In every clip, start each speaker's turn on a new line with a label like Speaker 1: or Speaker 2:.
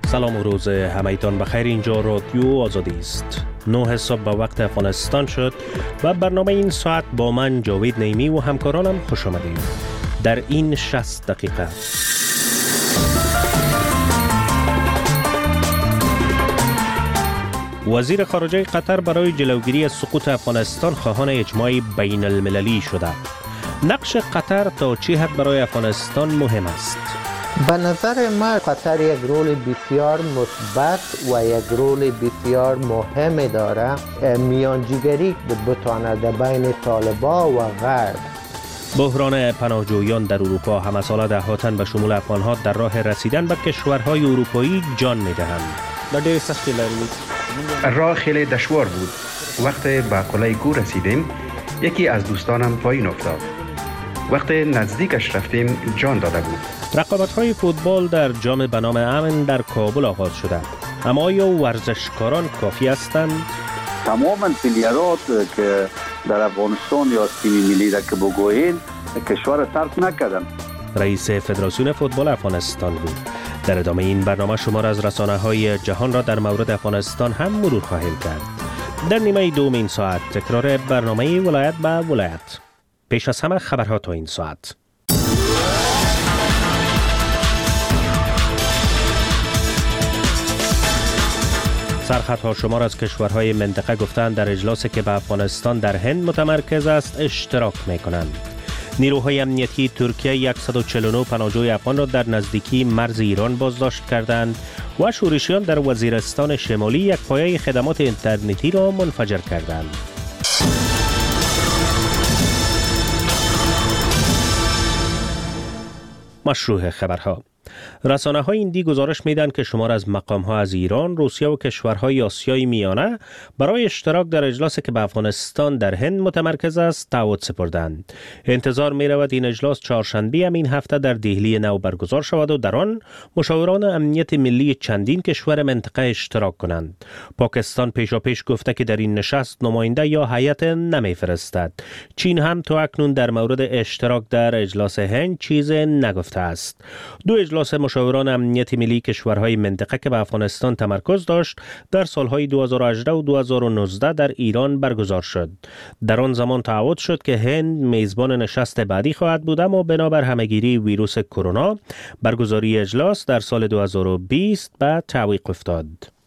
Speaker 1: سلام و روز همایتان بخیر. اینجا رادیو آزادی است. 9 صبح به وقت افغانستان شد و برنامه این ساعت با من جاوید نیمی و همکارانم خوش آمدید. در این 60 دقیقه وزیر خارجه قطر برای جلوگیری از سقوط افغانستان خواهان اجماع بین المللی شده. نقش قطر تا چه حد برای افغانستان مهم است؟
Speaker 2: به نظر من قطر یک رول بسیار مثبت و یک رول بسیار مهم داره. میانجیگری بتواند بین طالبان و غرب.
Speaker 1: بحران پناهجویان در اروپا همه ساله دهاتن به شمول افغانها در راه رسیدن به کشورهای اروپایی جان میدهند.
Speaker 3: راه خیلی دشوار بود. وقتی به قلعه گو رسیدیم یکی از دوستانم پایین افتاد. وقتی نزدیکش رفتیم جان داده بود.
Speaker 1: رقابت‌های فوتبال در جام به نام امن در کابل آغاز شده. اما آیا ورزشکاران کافی هستند؟
Speaker 4: تمام پلیرات که در افغانستان یا تیم ملی را که بگویین کشور ترک نکردن.
Speaker 1: رئیس فدراسیون فوتبال افغانستان بود. در ادامه این برنامه شمار از رسانه‌های جهان را در مورد افغانستان هم مرور خواهیم کرد. در نیمه دوم این ساعت تکرار برنامه ولایت به ولایت. پیش از همه خبرها تا این ساعت. سرخطها شمار از کشورهای منطقه گفتند در اجلاسی که به افغانستان در هند متمرکز است اشتراک می‌کنند. نیروهای امنیتی ترکیه 149 پناهجوی افغان را در نزدیکی مرز ایران بازداشت کردند و شورشیان در وزیرستان شمالی یک پایه خدمات اینترنتی را منفجر کردند. مشروع خبرها. رسانه‌های هندی گزارش میدن که شمار از مقام‌ها از ایران، روسیه و کشورهای آسیای میانه برای اشتراک در اجلاسی که به افغانستان در هند متمرکز است تعهد سپردند. انتظار می‌رود این اجلاس چهارشنبه همین هفته در دهلی نو برگزار شود و در آن مشاوران امنیت ملی چندین کشور منطقه اشتراک کنند. پاکستان پیشاپیش گفته که در این نشست نماینده یا هیئت نمی‌فرستد. چین هم تا اکنون در مورد اشتراک در اجلاس هند چیزی نگفته است. دو اجلاس مشاوران امنیت ملی کشورهای منطقه که به افغانستان تمرکز داشت در سالهای 2018 و 2019 در ایران برگزار شد. در آن زمان تعهد شد که هند میزبان نشست بعدی خواهد بود، اما بنابر همهگیری ویروس کرونا برگزاری اجلاس در سال 2020 به تعویق افتاد.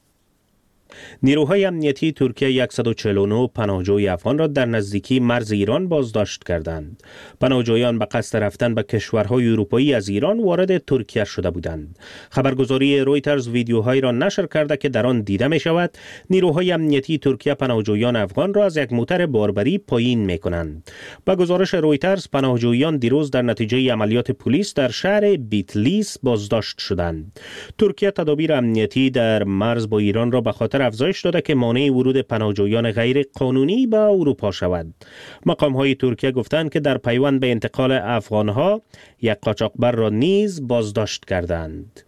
Speaker 1: نیروهای امنیتی ترکیه 149 پناهجوی افغان را در نزدیکی مرز ایران بازداشت کردند. پناهجویان به قصد رفتن به کشورهای اروپایی از ایران وارد ترکیه شده بودند. خبرگزاری رویترز ویدیوهایی را نشر کرده که در آن دیده می شود نیروهای امنیتی ترکیه پناهجویان افغان را از یک موتر باربری پایین می کنند. با گزارش رویترز پناهجویان دیروز در نتیجه عملیات پلیس در شهر بیتلیس بازداشت شدند. ترکیه تدابیر امنیتی در مرز با ایران را به خاطر افزایش داده که مانع ورود پناهجویان غیر قانونی به اروپا شود. مقام‌های ترکیه گفتند که در پیوند به انتقال افغان‌ها یک قاچاقبر را نیز بازداشت کردند.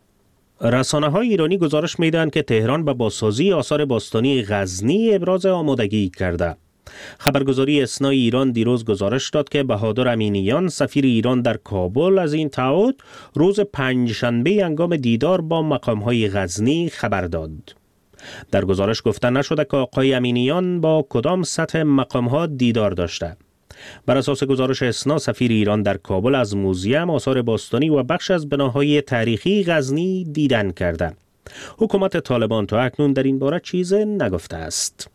Speaker 1: رسانه‌های ایرانی گزارش می‌دهند که تهران به بازسازی آثار باستانی غزنی ابراز آمادگی کرده. خبرگزاری اسنا ایران دیروز گزارش داد که بهادر امینیان سفیر ایران در کابل از این تعهد روز پنجشنبه هنگام دیدار با مقام‌های غزنی خبر داد. در گزارش گفته نشده که آقای امینیان با کدام سطح مقام‌ها دیدار داشته. بر اساس گزارش اسنا سفیر ایران در کابل از موزیم آثار باستانی و بخش از بناهای تاریخی غزنی دیدن کرده. حکومت طالبان تا اکنون در این باره چیز نگفته است.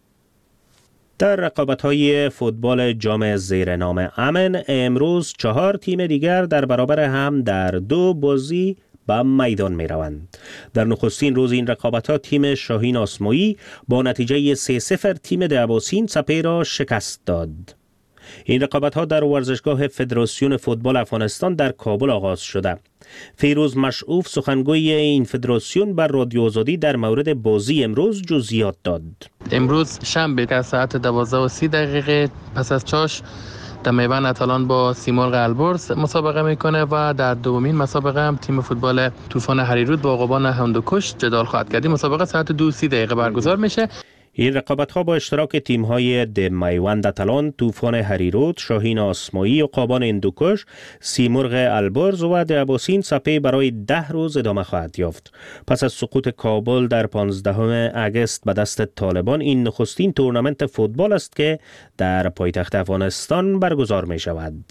Speaker 1: در رقابت‌های فوتبال جام زیر نام امن امروز 4 تیم دیگر در برابر هم در 2 بازی به میدان می روند. در نخستین روز این رقابت‌ها تیم شاهین آسمایی با نتیجه 3-0 تیم دعواسین سپه را شکست داد. این رقابت‌ها در ورزشگاه فدراسیون فوتبال افغانستان در کابل آغاز شده. فیروز مشعوف سخنگوی این فدراسیون بر رادیو آزادی در مورد بازی امروز جزئیات داد.
Speaker 5: امروز شنبه که ساعت 12:30 پس از چاش در میدان اتلان با سیمرغ البرز مسابقه میکنه و در دومین مسابقه هم تیم فوتبال طوفان هریرود با عقبان هندوکش جدال خواهد کرد. مسابقه ساعت 2:30 برگزار میشه.
Speaker 1: این رقابت‌ها با اشتراک تیم‌های میوند اتلان، طوفان هریرود، شاهین آسمایی و قابان هندوکش، سیمرغ البرز و دعباسین سپه برای 10 روز ادامه خواهد یافت. پس از سقوط کابل در 15 اگست به دست طالبان، این نخستین تورنمنت فوتبال است که در پایتخت افغانستان برگزار می شود.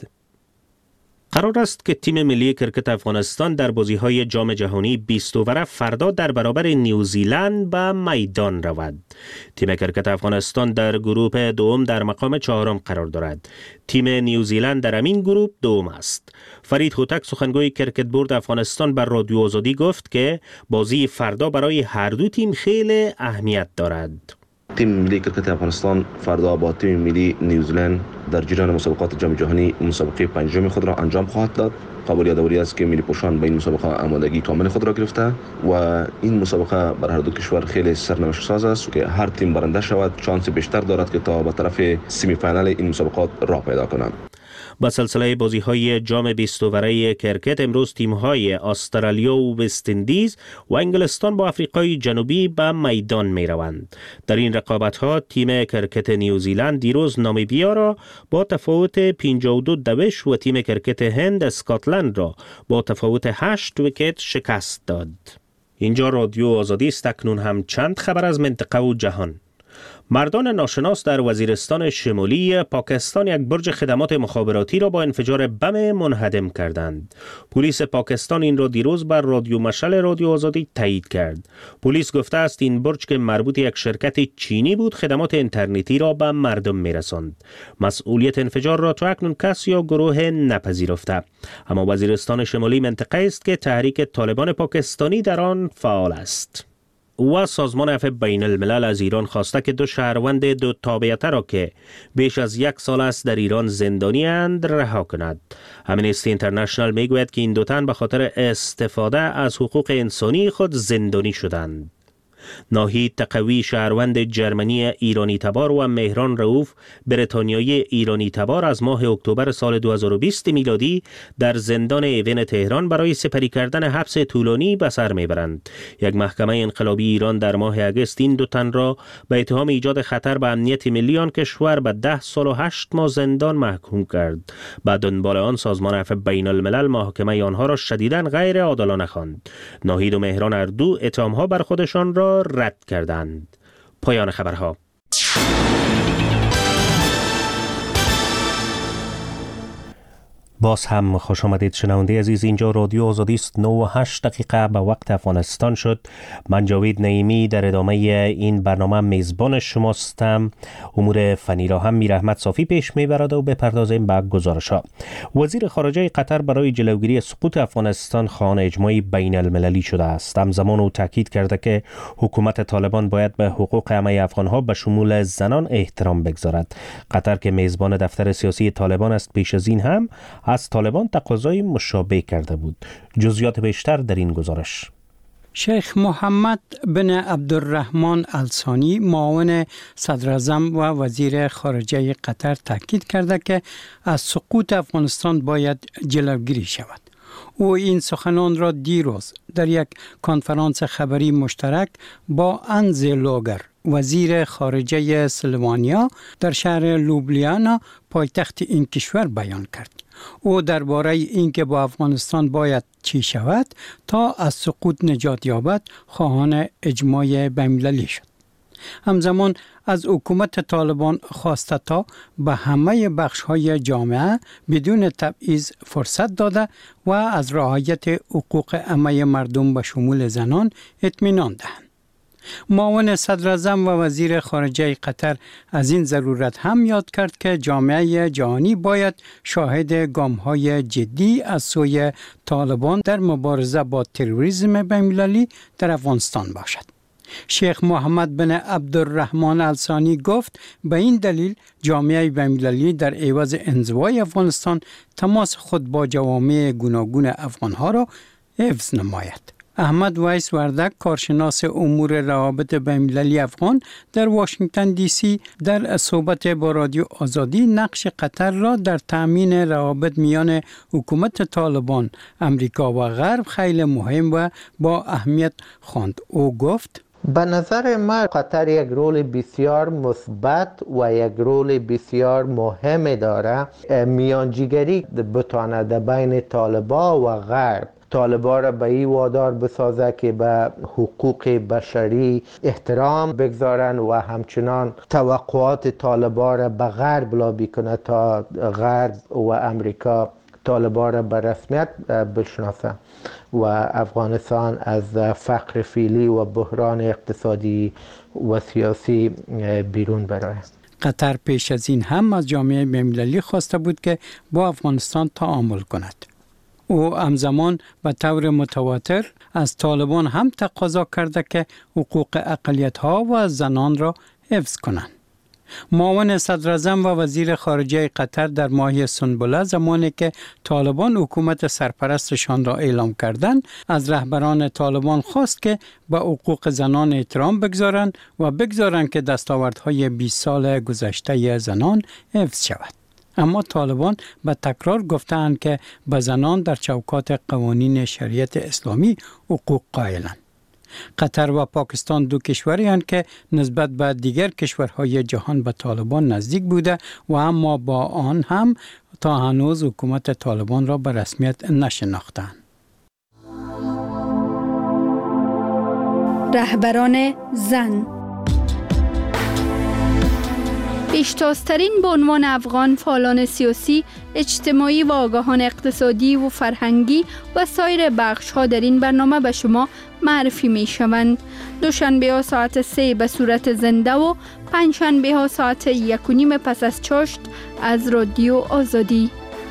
Speaker 1: قرار است که تیم ملی کرکت افغانستان در بازی‌های جام جهانی 20 اوره فردا در برابر نیوزیلند به میدان رود. تیم کرکت افغانستان در گروه دوم در مقام 4 قرار دارد. تیم نیوزیلند در همین گروه دوم است. فرید هوتک سخنگوی کرکت بورد افغانستان بر رادیو آزادی گفت که بازی فردا برای هر دو تیم خیلی اهمیت دارد.
Speaker 6: تیم ملی کرکت افغانستان فردا با تیم ملی نیوزیلند در جریان مسابقات جام جهانی مسابقه پنجم خود را انجام خواهد داد. قابل یادآوری است که ملی پوشان به این مسابقه آمادگی کامل خود را گرفته و این مسابقه بر هر دو کشور خیلی سرنوشت ساز است که هر تیم برنده شود شانس بیشتر دارد که تا به طرف سمی فینال این مسابقات راه پیدا کنند.
Speaker 1: با سلسله بازی‌های جام 20 اوره کرکت امروز تیم‌های استرالیا و وست اندیز و انگلستان با آفریقای جنوبی به میدان می‌روند. در این رقابت‌ها تیم کرکت نیوزیلند دیروز نامیبیا را با تفاوت 52 دوش و تیم کرکت هند اسکاتلند را با تفاوت 8 ویکت شکست داد. اینجا رادیو آزادی است. اکنون هم چند خبر از منطقه و جهان. مردان ناشناس در وزیرستان شمالی پاکستان یک برج خدمات مخابراتی را با انفجار بم منهدم کردند. پلیس پاکستان این را دیروز بر رادیو مشعل رادیو آزادی تایید کرد. پلیس گفته است این برج که مربوط یک شرکت چینی بود خدمات اینترنتی را به مردم میرساند. مسئولیت انفجار را تا اکنون کس یا گروه نپذیرفته. اما وزیرستان شمالی منطقه است که تحریک طالبان پاکستانی در آن فعال است. و سازمان عفو بین الملل از ایران خواسته که 2 شهروند 2 تابعیت را که بیش از 1 سال است در ایران زندانی اند رها کند. امنستی اینترنشنال میگوید که این 2 تن به خاطر استفاده از حقوق انسانی خود زندانی شدند. ناهید تقوی شهروند جرمنی ایرانی تبار و مهران رؤوف بریتانیایی ایرانی تبار از ماه اکتبر سال 2020 میلادی در زندان ایون تهران برای سپری کردن حبس طولانی به سر میبرند. یک محکمه انقلابی ایران در ماه اگست این 2 تن را به اتهام ایجاد خطر به امنیت ملی آن کشور به 10 سال و 8 ماه زندان محکوم کرد. بعد دنبال آن سازمان عفو بین الملل محاکمه آنها را شدیداً غیر عادلانه خواند. ناهید و مهران هر دو اتهام‌ها بر خودشان را رد کردند. پایان خبرها. باز هم خوش آمدید شنونده عزیز. اینجا رادیو آزادی است. 9:08 به وقت افغانستان شد. من جاوید نعیمی در ادامه این برنامه میزبان شماستم. امور فنی را هم میر احمد صافی پیش میبرد و بپردازیم به گزارش‌ها. وزیر خارجه قطر برای جلوگیری سقوط افغانستان خواهان اجماع بین المللی شده است. همزمان او تاکید کرده که حکومت طالبان باید به حقوق همه افغان‌ها به شمول زنان احترام بگذارد. قطر که میزبان دفتر سیاسی طالبان است پیش از این هم از طالبان تقاضای مشابه کرده بود. جزئیات بیشتر در این گزارش.
Speaker 7: شیخ محمد بن عبدالرحمن الثانی معاون صدراعظم و وزیر خارجه قطر تاکید کرده که از سقوط افغانستان باید جلوگیری شود. او این سخنان را دیروز در یک کنفرانس خبری مشترک با انز لوگر وزیر خارجه اسلوونیا در شهر لوبلیانا پایتخت این کشور بیان کرد. او درباره اینکه با افغانستان باید چی شود تا از سقوط نجات یابد خواهان اجماع بین‌المللی شد. همزمان از حکومت طالبان خواسته تا به همه بخش‌های جامعه بدون تبعیض فرصت داده و از رعایت حقوق همه مردم به شمول زنان اطمینان دهند. معاون صدراعظم و وزیر خارجه قطر از این ضرورت هم یاد کرد که جامعه جهانی باید شاهد گام‌های جدی از سوی طالبان در مبارزه با تروریسم بین‌المللی در افغانستان باشد. شیخ محمد بن عبدالرحمن الثانی گفت به این دلیل جامعه بین‌المللی در عوض انزوای افغانستان تماس خود با جوامع گوناگون افغانها را حفظ نماید. احمد ویس وردک کارشناس امور روابط بین‌المللی افغان در واشنگتن دی سی در صحبت با رادیو آزادی نقش قطر را در تأمین روابط میان حکومت طالبان، امریکا و غرب خیلی مهم و با اهمیت خواند. او گفت
Speaker 2: به نظر من قطر یک رول بسیار مثبت و یک رول بسیار مهم داره. میانجیگری بتواند بین طالبان و غرب طالبا را به این وادار بسازه که به حقوق بشری احترام بگذارن و همچنان توقعات طالبا را به غرب لابی کنه تا غرب و امریکا طالبا را به رسمیت بشناسه و افغانستان از فقر فعلی و بحران اقتصادی و سیاسی بیرون برآید.
Speaker 7: قطر پیش از این هم از جامعه بین‌المللی خواسته بود که با افغانستان تعامل کند. او همزمان به طور متواتر از طالبان هم تقاضا کرده که حقوق اقلیت‌ها و زنان را حفظ کنند. معاون صدراعظم و وزیر خارجه قطر در ماه سنبله زمانی که طالبان حکومت سرپرستشان را اعلام کردند از رهبران طالبان خواست که به حقوق زنان احترام بگذارند و بگذارند که دستاوردهای 20 سال گذشته زنان حفظ شود. اما طالبان به تکرار گفتند که به زنان در چوکات قوانین شریعت اسلامی حقوق قائلند. قطر و پاکستان دو کشوری هستند که نسبت به دیگر کشورهای جهان به طالبان نزدیک بوده و اما با آن هم تا هنوز حکومت طالبان را به رسمیت نشناختند.
Speaker 8: رهبران زن پیشتازترین به عنوان افغان فعالان سیاسی، اجتماعی و آگاهان اقتصادی و فرهنگی و سایر بخش‌ها در این برنامه به شما معرفی می شوند. دوشنبه ها ساعت 3 به صورت زنده و پنجشنبه ها ساعت 1:30 پس از چاشت از رادیو آزادی.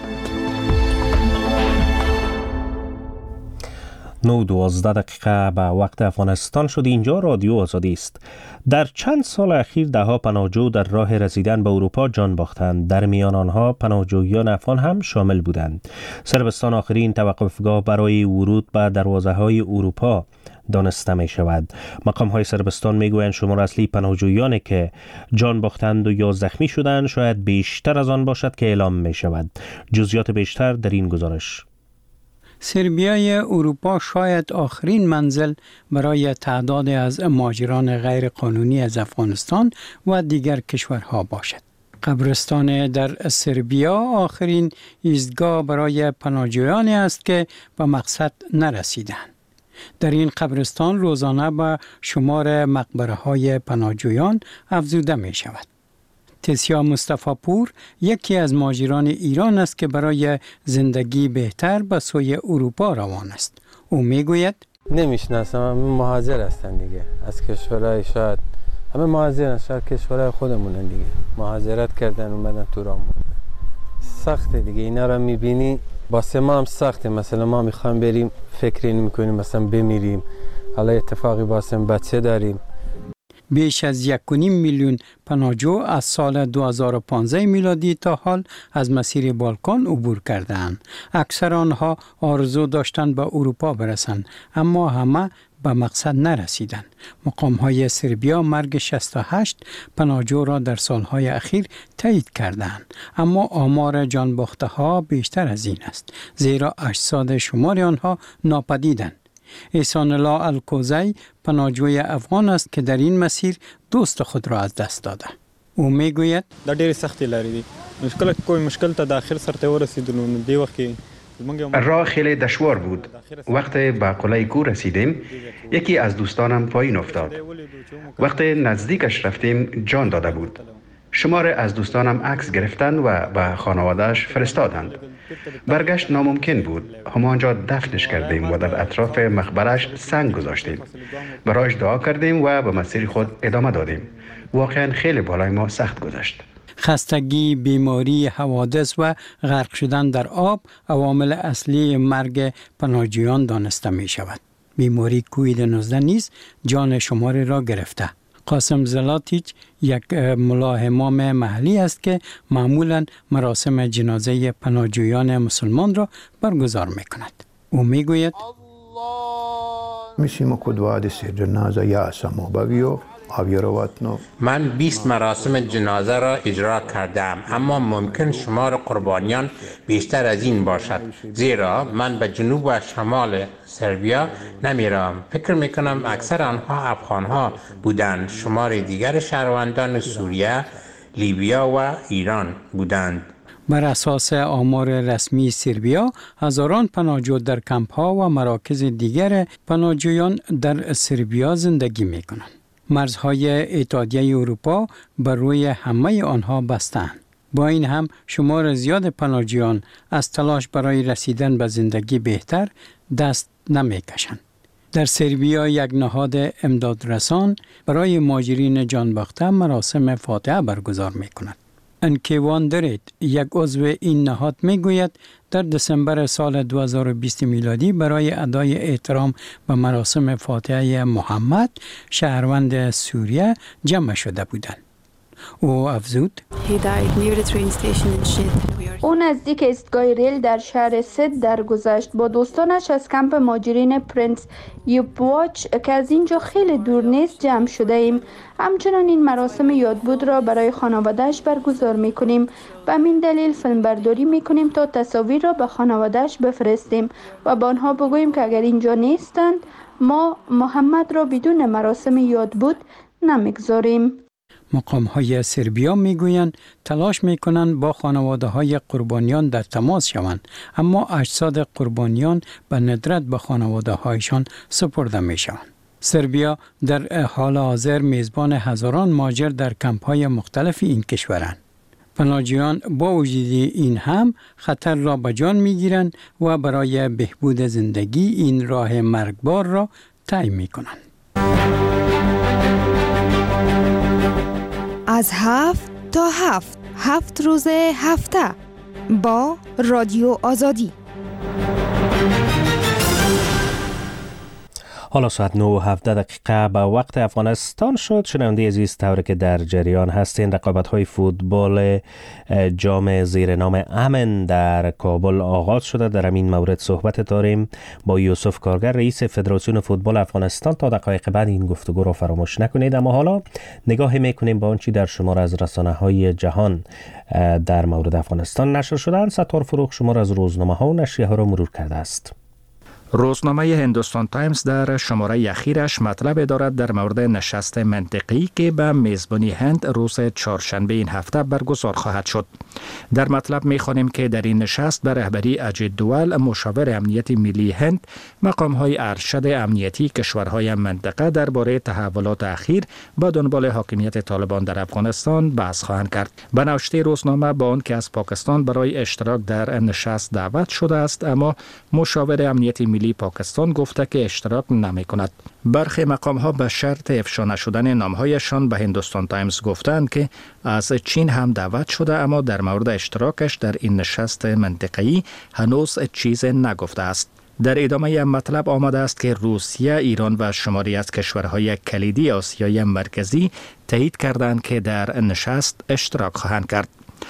Speaker 1: 9:12 به وقت افغانستان شد. اینجا رادیو آزادی است. در چند سال اخیر ده‌ها پناهجو در راه رسیدن به اروپا جان باختند. در میان آنها پناهجویان افغان هم شامل بودند. صربستان آخرین توقفگاه برای ورود به دروازه‌های اروپا دانسته می شود. مقام های صربستان می گویند شمار اصلی پناهجویانی که جان باختند و یا زخمی شدند شاید بیشتر از آن باشد که اعلام می شود. جزئیات بیشتر در این گزارش.
Speaker 7: سربیای اروپا شاید آخرین منزل برای تعداد از مهاجران غیر قانونی از افغانستان و دیگر کشورها باشد. قبرستان در سربیا آخرین ایستگاه برای پناهجویانی است که به مقصد نرسیدند. در این قبرستان روزانه به شمار مقبره‌های پناهجویان افزوده می شود. تسیا مصطفی پور یکی از مهاجران ایران است که برای زندگی بهتر به سوی اروپا روان است. او میگوید
Speaker 9: نمیشناسم، همه مهاجر هستن دیگه، از کشورهای شاید همه مهاجرن، شاید کشورهای خودمونن دیگه، مهاجرت کردن اومدن تو راه. سخته دیگه، اینا رو میبینی واسه ما هم سخته. مثلا ما میخوایم بریم فکر این میکنیم مثلا بمیریم، حالا اتفاقی واسه بچه داریم.
Speaker 7: بیش از 1.5 میلیون پناهجو از سال 2015 میلادی تا حال از مسیر بالکان عبور کردند. اکثر آنها آرزو داشتند به اروپا برسند، اما همه به مقصد نرسیدند. مقام‌های سربیا مرگ 68 پناهجو را در سالهای اخیر تایید کردند، اما آمار جان باخته‌ها بیشتر از این است، زیرا اجساد شمار آنها ناپدیدند. احسان الله الکوزی پناهجوی افغان است که در این مسیر دوست خود را از دست داده. او میگوید
Speaker 10: دا ډېرې سختې لارې دي. کوئی مشکل ته د آخر سرته ورسېدلو نو دې وخت کې
Speaker 3: راه خیلی دشوار بود. وقتی به قلعه کو رسیدیم یکی از دوستانم پایین افتاد. وقتی نزدیکش رفتیم جان داده بود. شمار از دوستانم عکس گرفتند و به خانواده‌اش فرستادند. برگشت ناممکن بود. همانجا دفنش کردیم و در اطراف مقبرش سنگ گذاشتیم. برایش دعا کردیم و به مسیر خود ادامه دادیم. واقعا خیلی بالای ما سخت گذشت.
Speaker 7: خستگی، بیماری، حوادث و غرق شدن در آب عوامل اصلی مرگ پناهجویان دانسته می شود. بیماری کووید 19 نیز جان شماری را گرفته. قاسم زلاتیچ یک ملا امام محلی است که معمولاً مراسم جنازه پناهجویان مسلمان را برگزار می کند. او می گوید
Speaker 11: Mislimo kod 20 dženaza, ja sam obavio من 20 مراسم جنازه را اجرا کردم، اما ممکن شمار قربانیان بیشتر از این باشد، زیرا من به جنوب و شمال سربیا نمیرم. فکر میکنم اکثر آنها افغانها بودند. شمار دیگر شهروندان سوریه، لیبیا و ایران بودند.
Speaker 7: بر اساس آمار رسمی سربیا، هزاران پناهجو در کمپ‌ها و مراکز دیگر پناهجویان در سربیا زندگی می‌کنند. مرزهای اتحادیه اروپا بر روی همه آنها بستند. با این هم شمار زیاد پناهجویان از تلاش برای رسیدن به زندگی بهتر دست نمی‌کشند. در سربیا یک نهاد امدادرسان برای مهاجرین جانباخته مراسم فاتحه برگزار می‌کند. انکیوان درید، یک عضو این نهاد میگوید در دسامبر سال 2020 میلادی برای ادای احترام به مراسم فاتحه محمد شهروند سوریه جمع شده بودند. او افزود:
Speaker 8: او نزدیک ایستگاه ریل در شهر سد درگذشت. با دوستانش از کمپ مهاجرین پرنس یوپواچ که از اینجا خیلی دور نیست جمع شده ایم. همچنان این مراسم یادبود را برای خانواده‌اش برگزار می‌کنیم. به همین دلیل فیلم برداری می‌کنیم تا تصاویر را به خانواده‌اش بفرستیم و به آنها بگوییم که اگر اینجا نیستند ما محمد را بدون مراسم یادبود نمی‌گذاریم.
Speaker 7: مقام‌های سربیا میگویند تلاش میکنند با خانواده‌های قربانیان در تماس شوند، اما اجساد قربانیان به ندرت به خانواده‌هایشان سپرده میشوند. سربیا در حال حاضر میزبان هزاران مهاجر در کمپ‌های مختلف این کشورند. پناهجویان با وجود این هم خطر را به جان میگیرند و برای بهبود زندگی این راه مرگبار را طی میکنند.
Speaker 12: از 7 تا 7 روز هفته با رادیو آزادی.
Speaker 1: حالا ساعت 9:17 به وقت افغانستان شد. شنونده عزیز، طوری که در جریان هستین، رقابت‌های فوتبال جام زیر نام امن در کابل آغاز شده. در همین مورد صحبت داریم با یوسف کارگر، رئیس فدراسیون فوتبال افغانستان. تا دقایق بعد این گفتگو را فراموش نکنید. اما حالا نگاهی میکنیم با آنچه در شمار از رسانه‌های جهان در مورد افغانستان نشر شدند. ستار فروغ شمار از روزنامه‌ها و نشریه‌ها را مرور کرده است.
Speaker 13: روزنامه هندوستان تایمز در شماره اخیرش مطلب دارد در مورد نشست منطقی که به میزبانی هند روز چهارشنبه این هفته برگزار خواهد شد. در مطلب می‌خوانیم که در این نشست به رهبری اجیت دوال، مشاور امنیت ملی هند، مقام‌های ارشد امنیتی کشورهای منطقه درباره تحولات اخیر با دنبال حاکمیت طالبان در افغانستان بحث خواهند کرد. به نوشته روزنامه با آنکه از پاکستان برای اشتراک در نشست دعوت شده است، اما مشاور امنیت ملی پاکستان گفته که اشتراک نمی کند. برخی مقام ها به شرط افشا نشدن نامهایشان به هندوستان تایمز گفتند که از چین هم دعوت شده، اما در مورد اشتراکش در این نشست منطقه‌ای هنوز چیز نگفته است. در ادامه مطلب آمده است که روسیه، ایران و شماری از کشورهای کلیدی آسیای مرکزی تایید کردند که در نشست اشتراک خواهند کرد.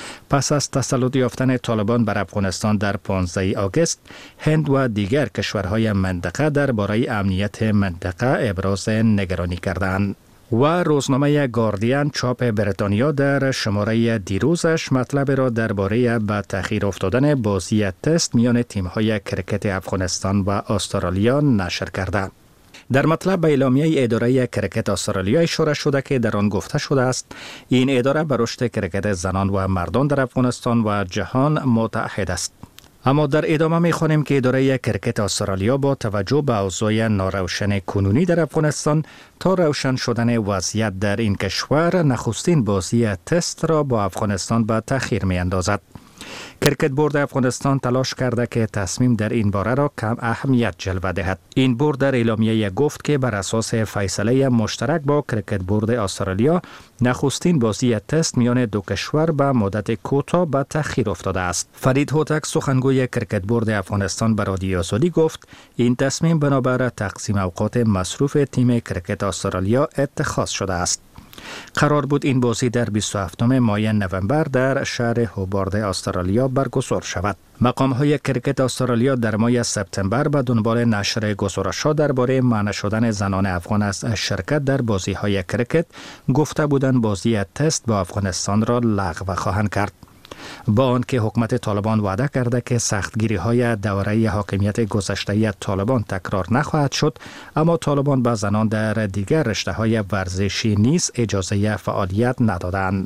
Speaker 13: پس از تسلط یافتن طالبان بر افغانستان در 15 آگوست، هند و دیگر کشورهای منطقه درباره امنیت منطقه ابراز نگرانی کردند. و روزنامه گاردین چاپ بریتانیا در شماره دیروزش مطلب را درباره به تأخیر افتادن بازی تست میان تیم‌های کرکت افغانستان و استرالیا نشر کرده. در مطلب به اعلامیه اداره کرکت استرالیا اشاره شده که در آن گفته شده است این اداره به رشد کرکت زنان و مردان در افغانستان و جهان متعهد است. اما در ادامه می‌خوانیم که اداره کرکت استرالیا با توجه به اوضاع ناروشن کنونی در افغانستان تا روشن شدن وضعیت در این کشور نخستین بازی تست را با افغانستان به تأخیر می‌اندازد. کرکت بورد افغانستان تلاش کرده که تصمیم در این باره را کم اهمیت جلوه دهد. این بورد در اعلامیه گفت که بر اساس فیصله مشترک با کرکت بورد استرالیا نخستین بازی تست میان دو کشور به مدت کوتاه به تأخیر افتاده است. فرید هوتک، سخنگوی کرکت بورد افغانستان، به رادیو آزادی گفت این تصمیم بنابر تقسیم اوقات مصروف تیم کرکت استرالیا اتخاذ شده است. قرار بود این بازی در 27 ماه نوامبر در شهر هوبارد استرالیا برگزار شود. مقام‌های کرکت استرالیا در ماه سپتامبر به دنبال نشر گزارش‌ها درباره منع شدن زنان افغان از شرکت در بازی‌های کرکت گفته بودند بازی تست با افغانستان را لغو خواهند کرد. با آنکه حکومت طالبان وعده کرده که سختگیری‌های دوره حاکمیت گذشته طالبان تکرار نخواهد شد، اما طالبان به زنان در دیگر رشته‌های ورزشی نیز اجازه فعالیت ندادند.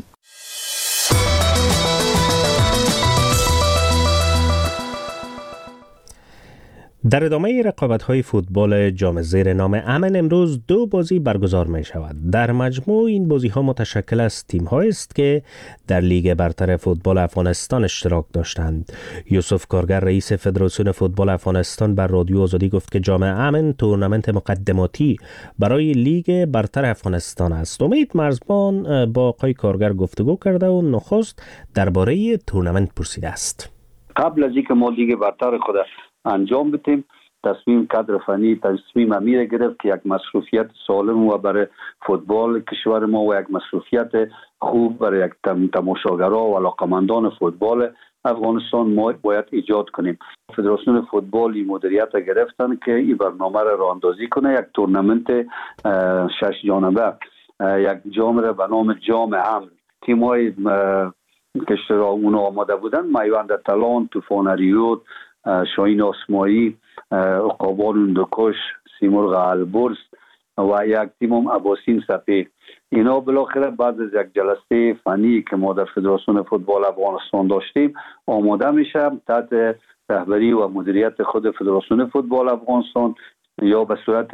Speaker 1: در ادامه رقابت‌های فوتبال جام زیر نام امن امروز 2 بازی برگزار می شود. در مجموع این بازی‌ها متشکل از تیم‌هایی است که در لیگ برتر فوتبال افغانستان اشتراک داشتند. یوسف کارگر رئیس فدراسیون فوتبال افغانستان بر رادیو آزادی گفت که جام امن تورنمنت مقدماتی برای لیگ برتر افغانستان است. امید مرزبان با آقای کارگر گفتگو کرده و نخست درباره تورنمنت پرسیده است.
Speaker 4: قبل از اینکه ما لیگ برتر خود انجام بدیم، تصمیم کادر فنی تصمیم امیر گرفت که یک مصروفیت سالم و برای فوتبال کشور ما و یک مصروفیت خوب برای یک تماشاگرها و علاقمندان فوتبال افغانستان ما باید ایجاد کنیم. فدراسیون فوتبال مدیریت گرفتن که این برنامه را راه اندازی کنه. یک تورنمنت 6 جانبه، یک جام را به نام جام امن. تیم‌های که اونا آماده بودن میوند تلان، طوفان ریود، شاهین آسمایی، عقابان اندکش، سیمرغ البرز و یک تیم اباسین سپید. اینا بالاخره بعد از یک جلسه فنی که ما در فدراسیون فوتبال افغانستان داشتیم آماده میشه تحت رهبری و مدیریت خود فدراسیون فوتبال افغانستان، یا به صورت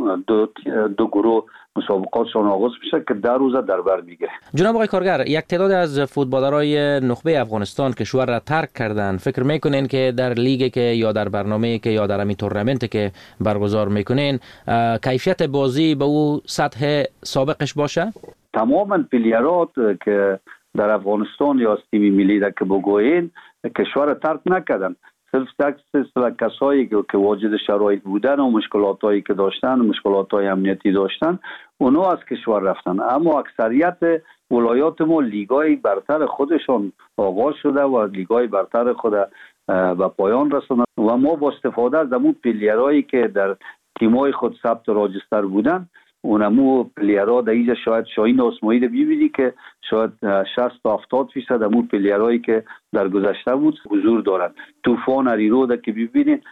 Speaker 4: دو گروه مسابقاتشان آغاز میشه که در روزه در بر میگیره.
Speaker 14: جناب آقای کارگر، یک تعداد از فوتبالرای نخبه افغانستان کشور را ترک کردن، فکر میکنین که در لیگی که یا در برنامه‌ای که یا در همین تورنمنتی که برگزار میکنین کیفیت بازی به او سطح سابقش باشه؟
Speaker 4: تماما پلیرات که در افغانستان یا از تیم ملی که بگوین کشور را ترک نکردن، صرف کسایی که واجد شرایط بودن و مشکلاتایی که داشتن و مشکلاتای امنیتی داشتن اونا از کشور رفتن، اما اکثریت ولایات ما لیگای برتر خودشون آغاز شده و لیگای برتر خود به پایان رسوندن و ما با استفاده از همون پلیرایی که در تیمای خود ثبت راجستر بودن، اونمو پلیرها در اینجا شاید شاهین آسمایی ببینی که شاید 60 تا 70% همون پلیرهایی که در گذشته بود حضور دارند. طوفان اریرو که ببینید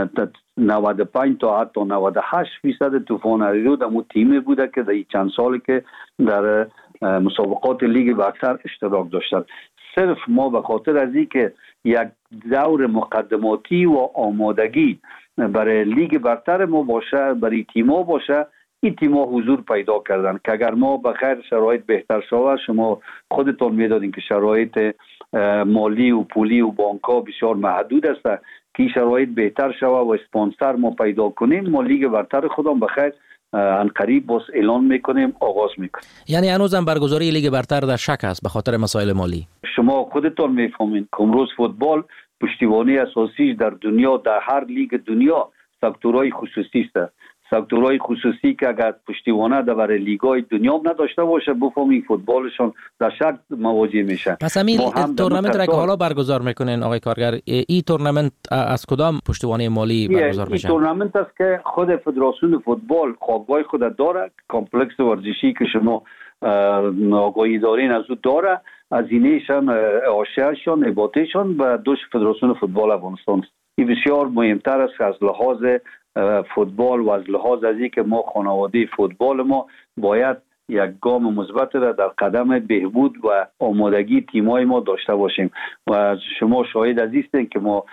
Speaker 4: 95 تا حتی 98% طوفان اریرو همون تیمی بوده که در چند سالی که در مسابقات لیگ برتر اشتراک داشتند. صرف ما به خاطر از این که یک دور مقدماتی و آمادگی برای لیگ برتر ما باشه، برای تیم‌ها باشه، این تیم‌ها حضور پیدا کردن که اگر ما به خیر شرایط بهتر شود، شما خودتون میدادین که شرایط مالی و پولی و بانک‌ها بسیار محدود است، که شرایط بهتر شود و اسپانسر ما پیدا کنیم، ما لیگ برتر خودم به خیر انقریب باز اعلان میکنیم، آغاز میکنیم.
Speaker 14: یعنی هنوزم برگزاری لیگ برتر در شک است به خاطر مسائل مالی؟
Speaker 4: شما خودتون میفهمین که امروز فوتبال پشتیبانی اساسی در دنیا، در هر لیگ دنیا سکتورهای خصوصی است. سکتورهای خصوصی که اگر پشتیبانه در لیگ‌های دنیا نداشته باشه، بفهمین فوتبالشون در شک مواجه میشن.
Speaker 14: پس همین تورنمنت را که حالا برگزار میکنین آقای کارگر، این تورنمنت از کدام پشتیبانی مالی برگزار میشه؟
Speaker 4: این تورنمنت است که خود فدراسیون فوتبال خوابگاه خود داره، کامپلکس ورزشی که شما آگاهی دارین از او داره، هزینه‌شان، عاشقشان، اباطهشان به دوش فدراسیون فوتبال افغانستان. این بسیار مهمتر است از لحاظ فوتبال و از لحاظ از اینکه ما خانواده فوتبال ما باید یک گام مثبت را در قدم بهبود و آمادگی تیمای ما داشته باشیم و شما شاهد از هستین که ما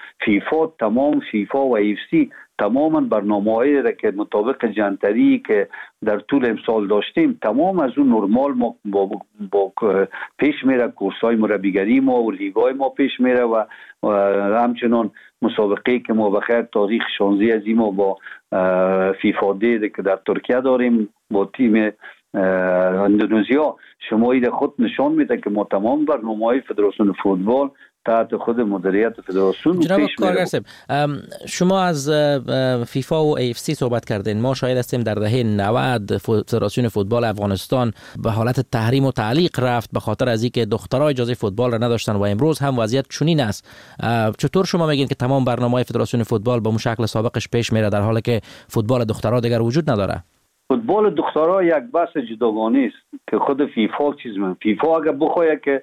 Speaker 4: فیفا و ایفسی تماما برنامه‌هایی را که مطابق جنتری که در طول امسال داشتیم تمام از اون نرمال ما با پیش میره، کورس‌های مربیگری ما و لیگ‌های ما پیش میره و همچنان مسابقه که ما بخیر تاریخ 16 از ما با فیفا دی که در ترکیه داریم با تیم اندونزیا، شما خود نشان میده که ما تمام برنامه‌های فدراسیون فوتبال تحت خود مدیریت فدراسیون.
Speaker 14: جناب کارگر صاحب، شما از فیفا و AFC صحبت کردین. ما شاهد هستیم در دهه 90 فدراسیون فوتبال افغانستان به حالت تحریم و تعلیق رفت به خاطر از اینکه دخترها اجازه فوتبال را نداشتن و امروز هم وضعیت چنین است. چطور شما میگین که تمام برنامه‌های فدراسیون فوتبال به اون شکل سابقش پیش میره در حالی که فوتبال دخترها دیگر وجود نداره؟
Speaker 4: فوتبال دخترها یک بحث جداگانه است که خود فیفا فیفا اگر بخواد که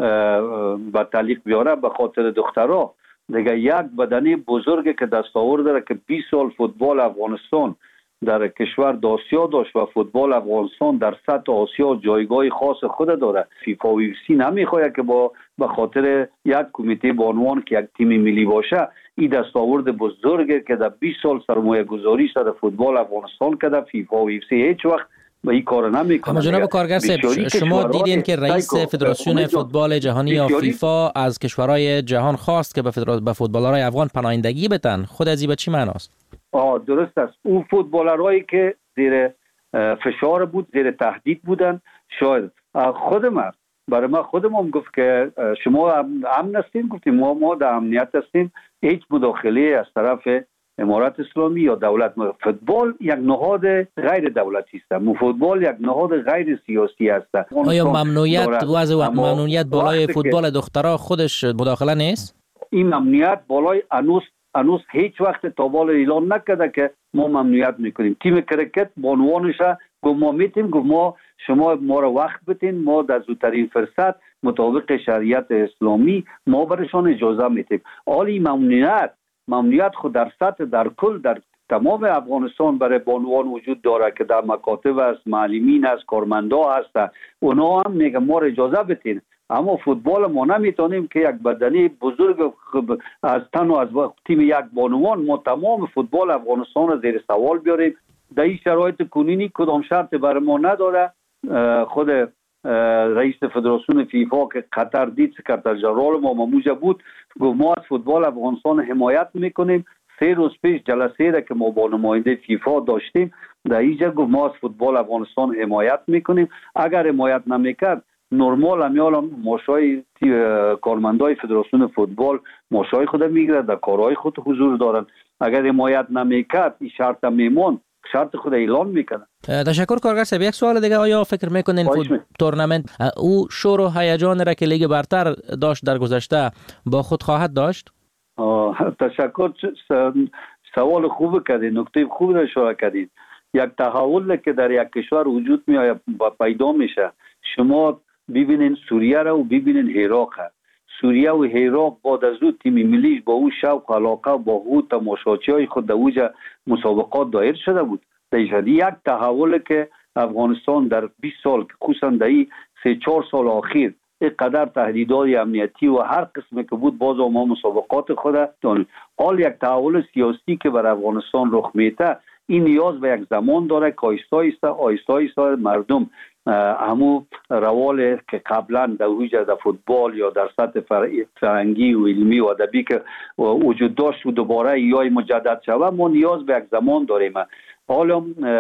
Speaker 4: با تعلیق بیاره به خاطر دخترها، دیگه یک بدنه بزرگی که دستاورد داره که 20 سال فوتبال افغانستان در کشور آسیا داشت و فوتبال افغانستان در سطح آسیا جایگاه خاص خود داره. فیفا و UFC نمیخواد که به خاطر یک کمیته بانوان که یک تیم ملی باشه این دستاورد بزرگی که در 20 سال سرمایه گذاری شده فوتبال افغانستان کرده، فیفا و UFC هیچ وقت به این کار نمیکنه.
Speaker 14: اما جناب کارگر صاحب، شما دیدین که رئیس فدراسیون فوتبال جهانی یا فیفا از کشورهای جهان خواست که به فوتبالرهای افغان پناهندگی بدن. خود از این به چی معناست؟
Speaker 4: درست است. اون فوتبالرهایی که زیر فشار بود، زیر تهدید بودن، شاید برای ما خودم گفت که شما امن هستین، گفتیم ما در امنیت هستیم، هیچ مداخله از طرف امارات اسلامی یا دولت. فوتبال یک نهاد غیر دولتی است. فوتبال یک نهاد غیر سیاسی است.
Speaker 14: آیا ممنوعیت بالای فوتبال دخترها خودش مداخله نیست؟
Speaker 4: این ممنوعیت بالای انوس هیچ وقت تا بالا اعلان نکرده که ما ممنوعیت میکنیم. تیم کرکت بانوانش گفت ما میتیم، گفت شما ما را وقت بدین، ما در زودترین فرصت مطابق شریعت اسلامی ما برشان اجازه میتیم. حالی ممنوعیت خود در سطح در کل در تمام افغانستان برای بانوان وجود داره که در مکاتب است، معلمین است، کارمندا هست، اونا هم میگه ما را اجازه بدین. اما فوتبال ما نمیتونیم که یک بدنه بزرگ از تن و از تیم یک بانوان ما تمام فوتبال افغانستان را زیر سوال بیاریم. در این شرایط کنونی کدام شرط برای ما نداره. خود رئیس فدراسیون فیفا که قطر دید، سکرتر ژنرال ما موجود بود، گفت ما از فوتبال افغانستان حمایت میکنیم. 3 روز پیش جلسه را که ما با نماینده فیفا داشتیم در اینجا گفت ما از فوتبال افغانستان حمایت میکنیم. اگر حمایت نمیکرد نرمال همیال ماشای کارمندای فدراسیون فوتبال ماشای خود میگیره، در کارهای خود حضور دارن. اگر حمایت نمیکرد این شرط میمون، شرط خود اعلان میکنه.
Speaker 14: تشکر کارگر صاحب. یک سوال دیگه، آیا فکر میکنین تورنمنت او شور و هیجان را که لیگ برتر داشت در گذشته با خود خواهد داشت؟
Speaker 4: تشکر. سوال خوب کردین، نکته خوب را اشاره کردین. یک تحول که در یک کشور وجود میآید پیدا میشه. شما ببینین سوریه را و ببینین عراق. سوریه و عراق بعد از اون تیم ملی با او شوق و علاقه با او تماشاچیای خود در اوج مسابقات دایر شده بود. در یک تحول که افغانستان در 20 سال خصوصا در 3-4 سال اخیر اینقدر تهدیدات امنیتی و هر قسمی که بود باز ما مسابقات خود داریم. حال یک تحول سیاسی که بر افغانستان رخ میده این نیاز به یک زمان داره که آیسته مردم همو روال که قبلا در وجود در فوتبال یا در سطح فرهنگی و علمی و ادبی که وجود داشت و دوباره یای مجدد شود، ما نیاز به یک زمان داریم. حالا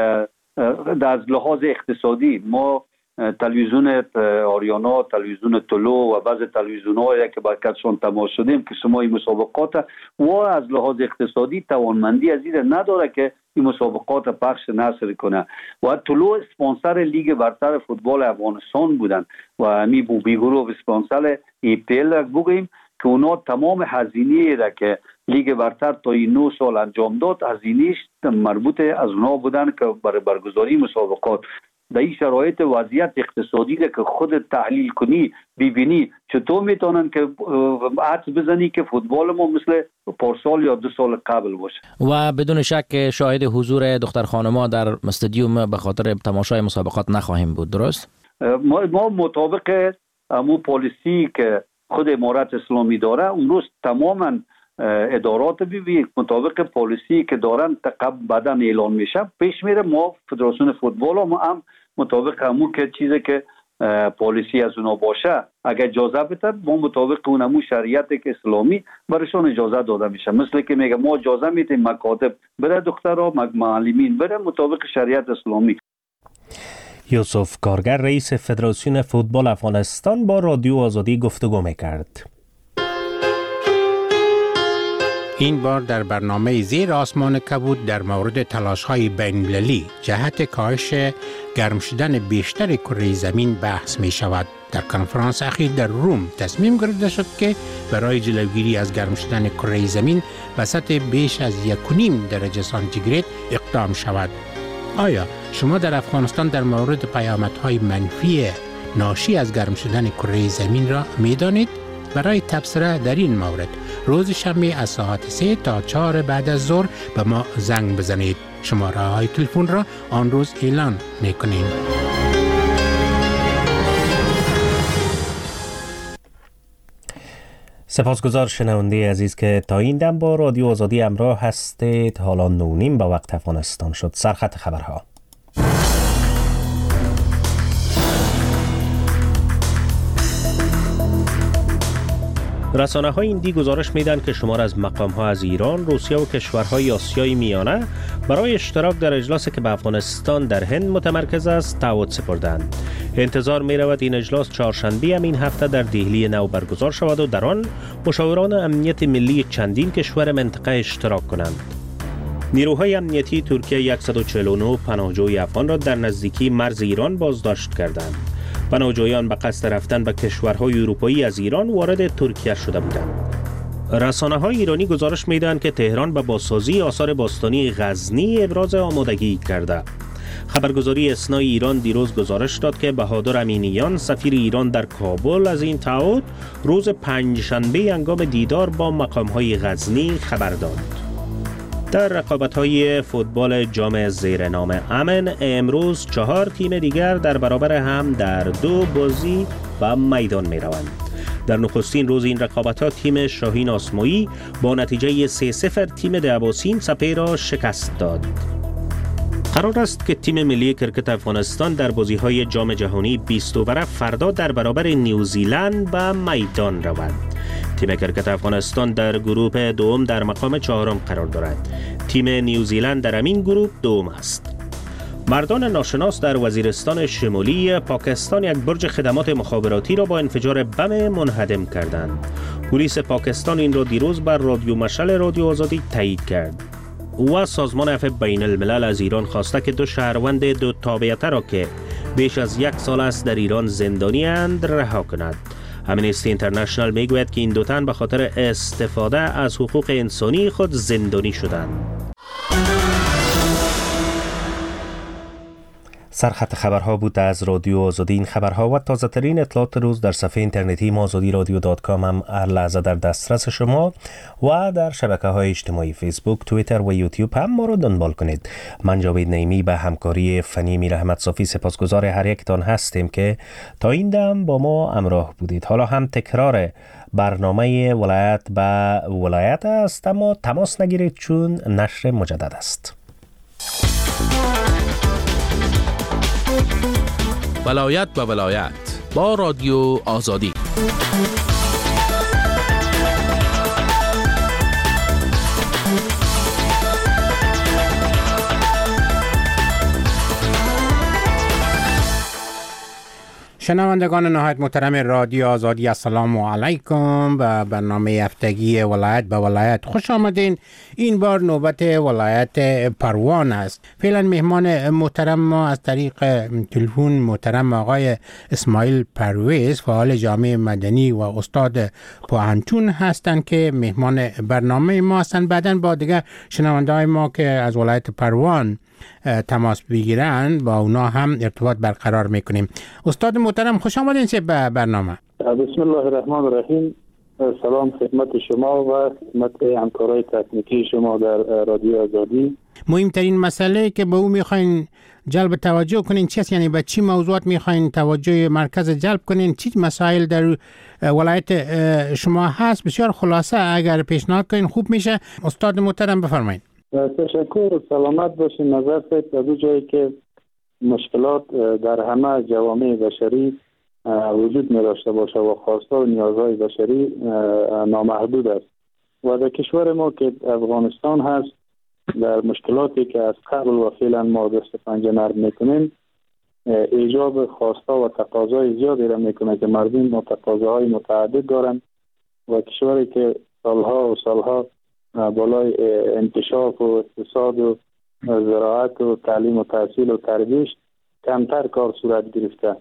Speaker 4: از لحاظ اقتصادی ما تلویزیون آریانا، تلویزیون طلوع و بعض تلویزیون‌هایی که برکتشون تماس شدیم که شما این مسابقات و از لحاظ اقتصادی توانمندی از این نداره که این مسابقات پخش نشر کنه. و طلوع اسپانسر لیگ برتر فوتبال افغانستان بودن و همی بیگروه اسپانسر EPL را بگوییم که اونا تمام هزینه را که لیگ برتر تا این 9 سال انجام داد هزینه‌اش مربوط از اونا بودن که برای برگزاری مسابقات. در این شرایط وضعیت اقتصادی که خود تحلیل کنی ببینی چطور میتونن که حدس بزنی که فوتبال ما مثل پارسال یا 2 سال قبل باشه.
Speaker 14: و بدون شک شاهد حضور دختر خانم‌ها در استادیوم به خاطر تماشای مسابقات نخواهیم بود، درست؟
Speaker 4: ما مطابق امو پالیسی که خود امارات اسلامی داره اون روز تماما ادارات ببینید مطابق پالیسی که دارن بعدا اعلان میشه پیش میره. ما فدراسیون فوتبال هم مطابق همون که چیزی که پالیسی از اونا باشه اگر اجازه بده ما مطابق اونمو شریعت که اسلامی برشون اجازه داده میشه. مثل که میگه ما اجازه میدیم مکاتب بره دخترها، معلمین بره مطابق شریعت اسلامی.
Speaker 1: یوسف کارگر رئیس فدراسیون فوتبال افغانستان با رادیو آزادی گفتگو میکرد.
Speaker 11: این بار در برنامه زیر آسمان کبود در مورد تلاش‌های بین‌المللی جهت کاهش گرم شدن بیشتر کره زمین بحث می شود. در کنفرانس اخیر در روم تصمیم گرفته شد که برای جلوگیری از گرم شدن کره زمین به سطح بیش از 1.5 درجه سانتیگراد اقدام شود. آیا شما در افغانستان در مورد پیامدهای منفی ناشی از گرم شدن کره زمین را می دانید؟ برای تبصره در این مورد روز شنبه از ساعت 3 تا 4 بعد از ظهر به ما زنگ بزنید. شماره های تلفن را آن روز اعلان می کنیم.
Speaker 1: سپاسگزار شنونده عزیز که تا این دم با رادیو آزادی همراه هستید. حالا 9:30 به وقت افغانستان شد. سرخط خبرها. رسانه‌های هندی گزارش میدن که شمار از مقام‌ها از ایران، روسیه و کشورهای آسیای میانه برای اشتراک در اجلاسی که به افغانستان در هند متمرکز است دعوت سپردند. انتظار می‌رود این اجلاس چهارشنبه این هفته در دهلی نو برگزار شود و در آن مشاوران امنیت ملی چندین کشور منطقه اشتراک کنند. نیروهای امنیتی ترکیه 149 پناهجوی افغان را در نزدیکی مرز ایران بازداشت کردند. پناهجویان به قصد رفتن به کشورهای اروپایی از ایران وارد ترکیه شده بودند. رسانه‌های ایرانی گزارش می‌دهند که تهران به بازسازی آثار باستانی غزنی ابراز آمادگی کرده. خبرگزاری اسنای ایران دیروز گزارش داد که بهادر امینیان سفیر ایران در کابل از این تعهد روز پنجشنبه هنگام دیدار با مقام‌های غزنی خبر داد. در رقابت‌های فوتبال جام زیر نام امن امروز 4 تیم دیگر در برابر هم در 2 بازی و میدان می‌روند. در نخستین روز این رقابت‌ها تیم شاهین آسمایی با نتیجه 3-0 تیم دهباسیم سپه را شکست داد. قرار است که تیم ملی کرکت افغانستان در بازی‌های جام جهانی 20 فردا در برابر نیوزیلند به میدان رود. تیم کرکت افغانستان در گروه دوم در مقام 4 قرار دارد. تیم نیوزیلند در همین گروه دوم است. مردان ناشناس در وزیرستان شمالی پاکستان یک برج خدمات مخابراتی را با انفجار بم منهدم کردند. پلیس پاکستان این را دیروز بر رادیو مشعل رادیو آزادی تایید کرد. و سازمان عفو بین الملل از ایران خواسته که 2 شهروند 2 تابعیت را که بیش از 1 سال است در ایران زندانی اند رها کند. امنستی اینترنشنال میگوید که این 2 تن به خاطر استفاده از حقوق انسانی خود زندانی شدند. سرخط خبرها بود از رادیو آزادی. این خبرها و تازه ترین اطلاعات روز در صفحه اینترنتی mazodiradio.com هم هر لحظه در دسترس شما و در شبکه‌های اجتماعی فیسبوک، توییتر و یوتیوب هم ما رو دنبال کنید. من جاوید نعیمی به همکاری فنی میر احمد صافی سپاسگزار هر یکتان هستیم که تا این دم با ما همراه بودید. حالا هم تکرار برنامه ولایت به ولایت است، اما تماس نگیرید چون نشر مجدد است.
Speaker 15: ولایت به ولایت با رادیو آزادی.
Speaker 11: شنوندگان نهایت محترم رادیو آزادی، السلام علیکم. به برنامه هفتگی ولایت به ولایت خوش آمدین. این بار نوبت ولایت پروان است. فعلا مهمان محترم ما از طریق تلفن محترم آقای اسماعیل پرویز، فعال جامعه مدنی و استاد پوهنتون هستند که مهمان برنامه ما هستند. بعداً با دیگر شنونده‌های ما که از ولایت پروان تماس بگیرن با اونا هم ارتباط برقرار میکنیم. استاد محترم خوش آمدین به برنامه.
Speaker 16: بسم الله الرحمن الرحیم. سلام خدمت شما و خدمت همکارای تکنیکی شما در رادیو آزادی.
Speaker 11: مهمترین مسئله که به او میخواین جلب توجه کنین چی است؟ یعنی به چی موضوعات میخواین توجه مرکز جلب کنین؟ چی مسائل در ولایت شما هست؟ بسیار خلاصه اگر پیشنهاد کنین خوب میشه. استاد محترم بفرمایید.
Speaker 16: تشکر. سلامت باشین. نظر سید از جایی که مشکلات در همه جوامع بشری وجود می داشته باشه و خواسته و نیازهای بشری نامحدود است و در کشور ما که افغانستان هست در مشکلاتی که از قبل و فعلا ما دست پنجه نرم میکنیم ایجاب خواسته و تقاضای زیادی را میکنه که مردم تقاضاهای متعدد دارن و کشوری که سالها و سالها بالای انکشاف و اقتصاد و زراعت و تعلیم و تحصیل و تربیت کمتر کار صورت گرفته.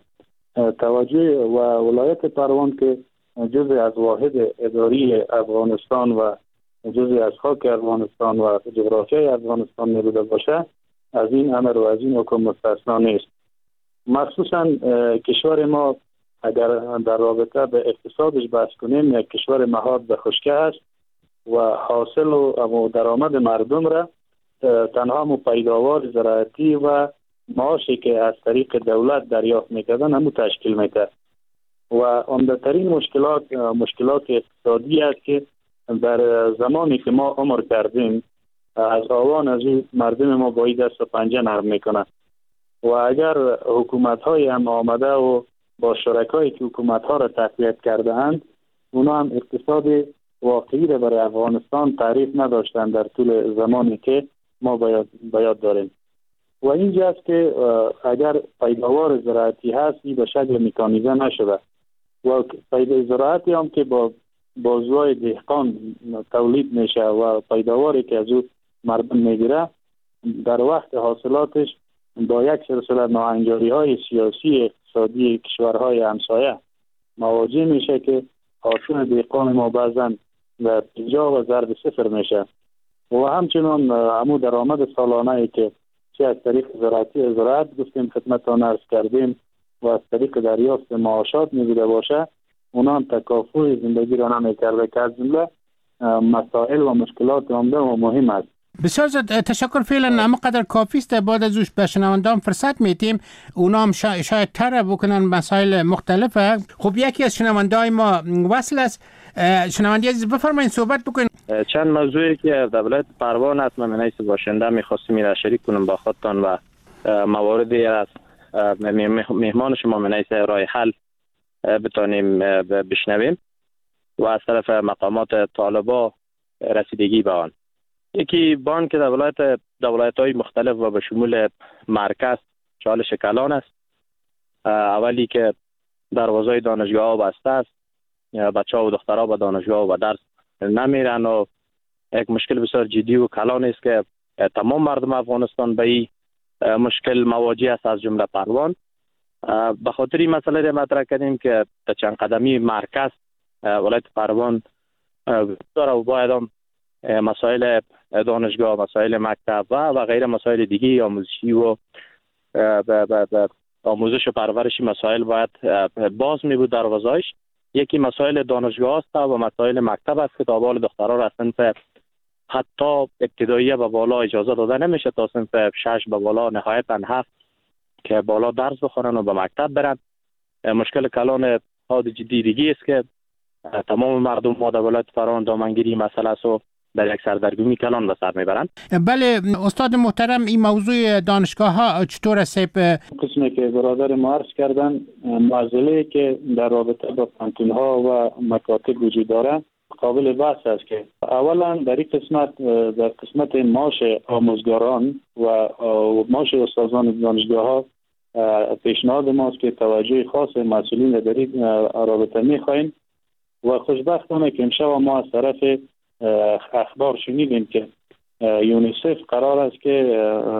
Speaker 16: توجه و ولایت پروان که جزء از واحد اداری افغانستان و جزء از خاک افغانستان و جغرافیای افغانستان میبوده باشه، از این امر و از این حکم مستثنا نیست. مخصوصا کشور ما اگر در رابطه به اقتصادش بحث کنیم، یک کشور مهاد به خشکه است و حاصل و درآمد مردم را تنها پیداوار زراعتی و معاشی که از طریق دولت دریافت میکردن همو تشکیل میکرد و عمده‌ترین مشکلات اقتصادی است که در زمانی که ما عمر کردیم از آوان از این مردم ما باید دست و پنجه نرم میکنه و اگر حکومت های هم آمده و با شرکایی که حکومت ها را تقویت کرده اند، اونا هم اقتصاد واقعی را برای افغانستان تعریف نداشتند در طول زمانی که ما باید داریم. و اینجاست که اگر پیداوار زراعتی هست این به شکل مکانیزه نشده و پیداوار زراعتی هم که با بازوهای دهقان تولید میشه و پیداواری که از او مردم میگیره در وقت حاصلاتش با یک سلسله ناهنجاری های سیاسی اقتصادی کشورهای همسایه مواجه میشه که حاصل دهقان ما بعضا و جا و ضرب صفر میشه و همچنان همون درآمد سالانه که چه از طریق زراعت گفتیم خدمتتان عرض کردیم و از طریق دریافت معاشات میبوده باشه، اونا هم تکافؤ زندگی را نمیکرده که از جمله مسائل و مشکلات عمده و مهم است.
Speaker 17: بسیار زیاد تشکر. فعلا اما قدر کافی است. بعد از اوش به شنوندان فرصت میتیم اونا هم شاید طرح بکنن مسائل مختلفه. خب یکی از شنوندای ما وصل است. شنونده عزیز بفرمایید صحبت بکنید.
Speaker 18: چند موضوعی که در ولایت پروان است من حیث باشنده می‌خواستم را شریک کنم با خودتان و مواردی از مهمان شما من حیث راه حل بتانیم بشنویم و از طرف مقامات طالبا رسیدگی به آن. یکی بان که در ولایت‌های مختلف و به شمول مرکز چالش کلان است. اولی که دروازه دانشگاه بسته است، بچه‌ها و دخترها به دانشگاه و درس نمیرن و یک مشکل بسیار جدی و کلان است که تمام مردم افغانستان به این مشکل مواجه است از جمله پروان. به خاطر این مسئله را مطرح کردیم که چند قدمی مرکز ولایت پروان داره و باید هم مسائل دانشگاه، مسائل مکتب و غیره مسائل دیگه آموزشی و آموزش و پرورشی مسائل باید باز می بود دروازه‌اش. یکی مسائل دانشگاه است و مسائل مکتب است که تا بال دخترها را صنف حتی ابتداییه به بالا اجازه داده نمیشه تا صنف 6 به بالا نهایتا 7 که بالا درس بخونن و به مکتب برن. مشکل کلان حاد جدی دیگی است که تمام مردم ما در ولایت پروان دامنگیری مسئله است و در یک سردرگمی کلان به سر میبرند.
Speaker 17: بله استاد محترم، این موضوع دانشگاه ها چطور است؟
Speaker 16: قسمی که برادر ما عرض کردن معضله که در رابطه با پانتون ها و مکاتب وجود داره قابل بحث است که اولا در این قسمت در قسمت معاش آموزگاران و معاش استادان دانشگاه ها پیشنهاد ماست که توجه خاص مسئولین در این رابطه میخواهیم و خوشبختانه که امشب ما از طرف اخبار شنیدیم که یونیسف قرار است که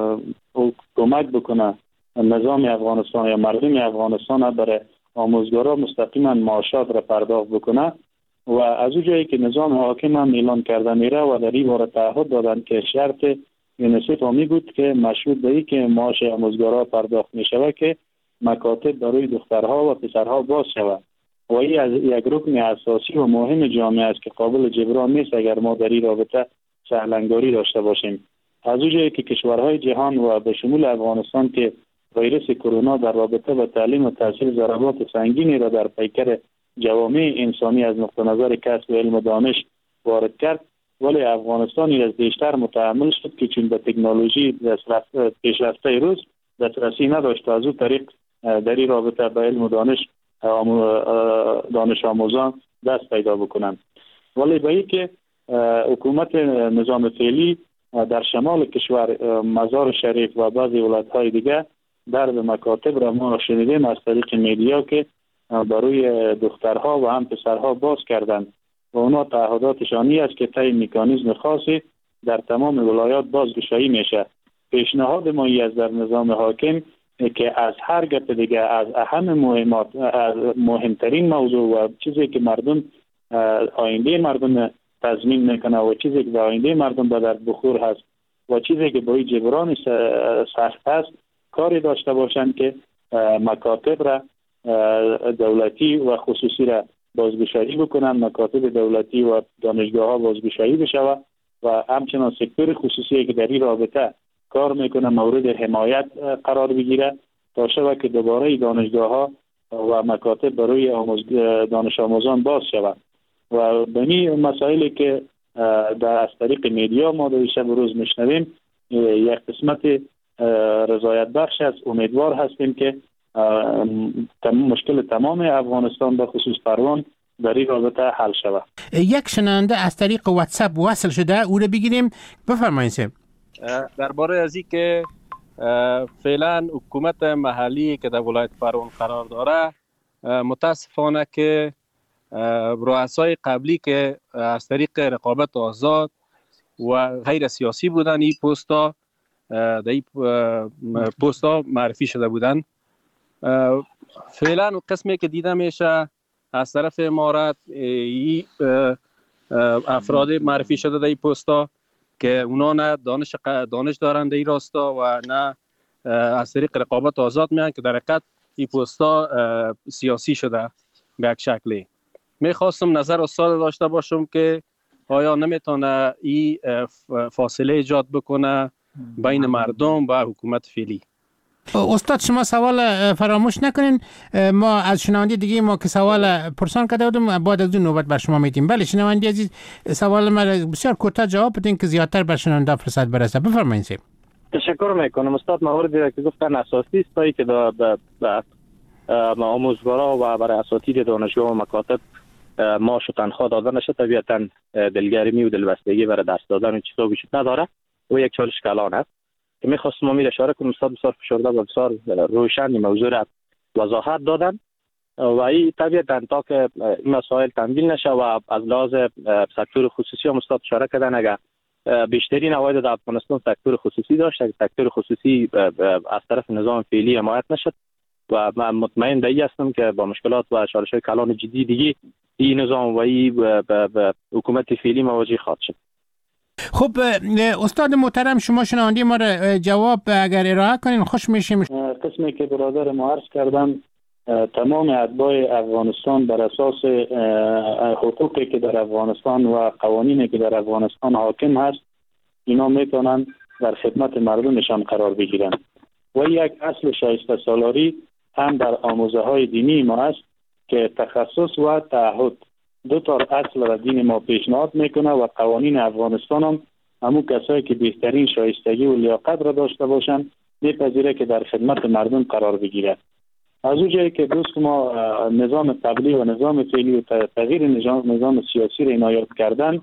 Speaker 16: کمک بکنه نظام افغانستان یا مردم افغانستان برای آموزگارا مستقیما معاشات را پرداخت بکنه و از اون جایی که نظام حاکم هم اعلان کرده میره و در این باره تعهد دادن که شرط یونیسف می بود که مشروط به این که معاش آموزگارا پرداخت می شود که مکاتب برای دخترها و پسرها باز شود و این از یک رکن اساسی و مهم جامعه است که قابل جبران نیست اگر ما در این رابطه سهلنگاری داشته باشیم. از اون جایی که کشورهای جهان و به شمول افغانستان که ویروس کرونا در رابطه با تعلیم و تحصیل ضربات سنگینی را در پیکر جوامع انسانی از نقطه نظر کسب علم و دانش وارد کرد، ولی افغانستان از بیشتر متحمل شد که چون به تکنولوژی پیشرفته روز دسترسی نداشت از اون طریق در این رابطه به علم و دانش آموزان دست پیدا بکنند. ولی به این که حکومت نظام فعلی در شمال کشور مزار شریف و بعضی ولایت‌های دیگه درب مکاتب را ما شنیدیم از طریق میدیا که برای دخترها و هم پسرها باز کردند و اونا تعهداتشانی است که طی مکانیزم خاصی در تمام ولایات بازگشایی میشه. پیشنهاد ما از در نظام حاکم که از هر گپ دیگه، از اهم مهمات، از مهمترین موضوع و چیزی که مردم آینده مردم تضمین میکنه و چیزی که به آینده مردم به در بخور هست و چیزی که با جبران سخت هست کاری داشته باشند که مکاتب را دولتی و خصوصی را بازگشایی بکنن، مکاتب دولتی و دانشگاه ها بازگشایی بشود و همچنان سکتور خصوصی که در این رابطه کار میکنه مورد حمایت قرار بگیره تا شود که دوباره دانشگاه ها و مکاتب برای دانش آموزان باز شود. و بنی مسائلی که از طریق میدیا ما در شب و روز میشنویم یک قسمت رضایت بخش است. امیدوار هستیم که مشکل تمام افغانستان به خصوص پروان در این رابطه حل شود.
Speaker 17: یک شنونده از طریق واتساپ وصل شده، او رو بگیریم. بفرمایید.
Speaker 19: درباره از این که فعلا حکومت محلی که در ولایت پروان قرار داره، متاسفانه که رؤسای قبلی که از طریق رقابت آزاد و غیر سیاسی بودن این پوستا معرفی شده بودن. فعلا قسمی که دیده میشه از طرف امارت افراد معرفی شده در این پوستا که اونا نه دانش دارند در این راستا و نه از طریق رقابت آزاد میان که در حقیقت این پوستا سیاسی شده به یک شکلی. میخواستم نظر استاد داشته باشم که آیا نمیتونه این فاصله ایجاد بکنه بین مردم و حکومت فعلی؟
Speaker 17: استاد شما سوال فراموش نکنین. ما از شنونده دیگه ما که سوال پرسان کرده بودم بعد از اون نوبت بر شما میدیم. بله شنونده عزیز، سوال ما بسیار کوتاه جواب بدین که زیادتر بر شنونده فرصت برسه. بفرمایید.
Speaker 18: تشکر میکنم استاد. موردی که گفتن اساسی است تا که به آموزگارا و برای اساتید دانشگاه و مکاتب معاش و تنخواه داده نشه، طبیعتا دلگرمی و دلبستگی برای دست دادن چیزا وجود نداره و یک چالش کلان است که میخواستم امید اشاره کنم. استاد بسیار فشرده و بسیار روشن موضوع را وضاحت دادن و این طبیعتا تا که این مسائل تنبیل نشه و از لحاظ سکتور خصوصی هم استاد اشاره کردن، اگر بیشترین عواید در افغانستان سکتور خصوصی داشت، اگر سکتور خصوصی از طرف نظام فعلی حمایت نشد و من مطمئن به این هستم که با مشکلات و چالش‌های کلان جدی دیگه این نظام و این حکومت فعلی مواجه خواهد شد.
Speaker 17: خب استاد محترم، شما شنونده ما را جواب اگر ارائه کنین خوش میشیم.
Speaker 16: قسمی که برادر ما عرض کردن، تمام اتباع افغانستان بر اساس حقوقی که در افغانستان و قوانینی که در افغانستان حاکم هست اینا میتونن در خدمت مردمشان قرار بگیرن و یک اصل شایسته سالاری هم در آموزه های دینی ما است که تخصص و تعهد دو تا اصل را دین ما پیشنهاد میکنه و قوانین افغانستان هم همون کسایی که بهترین شایستگی و لیاقت را داشته باشند میپذیره که در خدمت مردم قرار بگیره. از اون جایی که دوست ما نظام قبلی و نظام فعلی و تغییر نظام سیاسی را عنایت کردن،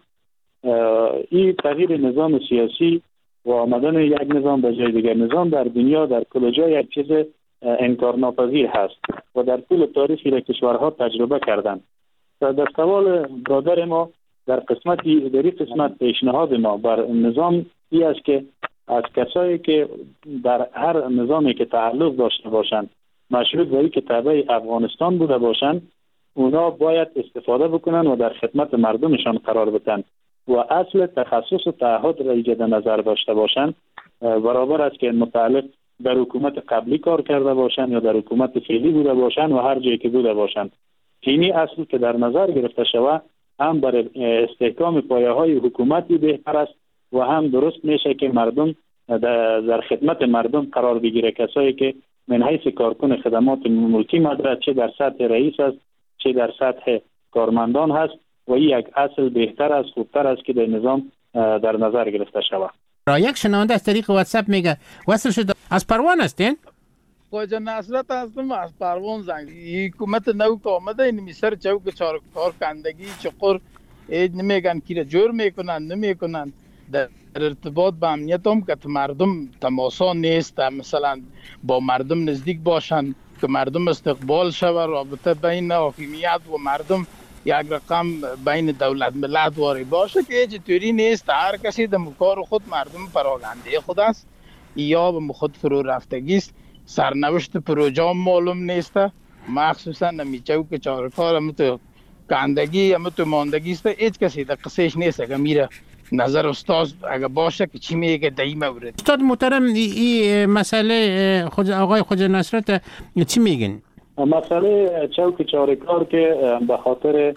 Speaker 16: این تغییر نظام سیاسی و آمدن یک نظام به جای دیگر نظام در دنیا در کل جای یک چیز انکارناپذیر هست و در طول تاریخی را کشورها تجربه کردند. در سوال برادر ما در این قسمت پیشنهاد ما بر نظام این است که از کسایی که در هر نظامی که تعلق داشته باشند مشروط به اینکه تابع افغانستان بوده باشند اونا باید استفاده بکنن و در خدمت مردمشان قرار بدن و اصل تخصص و تعهد را ایجاد نظر داشته باشند، برابر است که متعلق در حکومت قبلی کار کرده باشند یا در حکومت فعلی بوده باشند و هر جایی که بوده باشند. اینی اصل که در نظر گرفته شود هم برای استحکام پایه‌های حکومتی بهتر است و هم درست میشه که مردم در خدمت مردم قرار بگیره. کسایی که من حیث کارکن خدمات ملکی مدرد چه در سطح رئیس است چه در سطح کارمندان هست و این یک اصل بهتر است، خوبتر است که در نظام در نظر گرفته شود.
Speaker 17: یک شنونده از طریق واتساپ میگه وصل شد. از پروان هستین؟
Speaker 20: خواجه نصرت هستم از پروان زنگ. حکومت نو که آمده این میسر چوک کار کندگی چقدر نمیگن که جور میکنن نمیکنن. در ارتباط با امنیت هم که مردم تماسا نیست، مثلا با مردم نزدیک باشن که مردم استقبال شود، رابطه بین حاکمیت و مردم یک رقم بین دولت ملت واری باشه که هیچ طوری نیست. هر کسی در کار خود مردم پراگنده خود است یا به خود فرو رفتگی است. سرنوشت پروژه معلوم نیست، مخصوصا نمیچه که چارکار هم تو کندگی هم تو ماندگی است. هیچ کسی در قصهش نیست که میره نظر استاد اگه باشه که چی میگه در این مورد.
Speaker 17: استاد محترم این مسئله آقای خواجه نصرت چی میگن؟
Speaker 16: مسئله چوک چارکار که به خاطر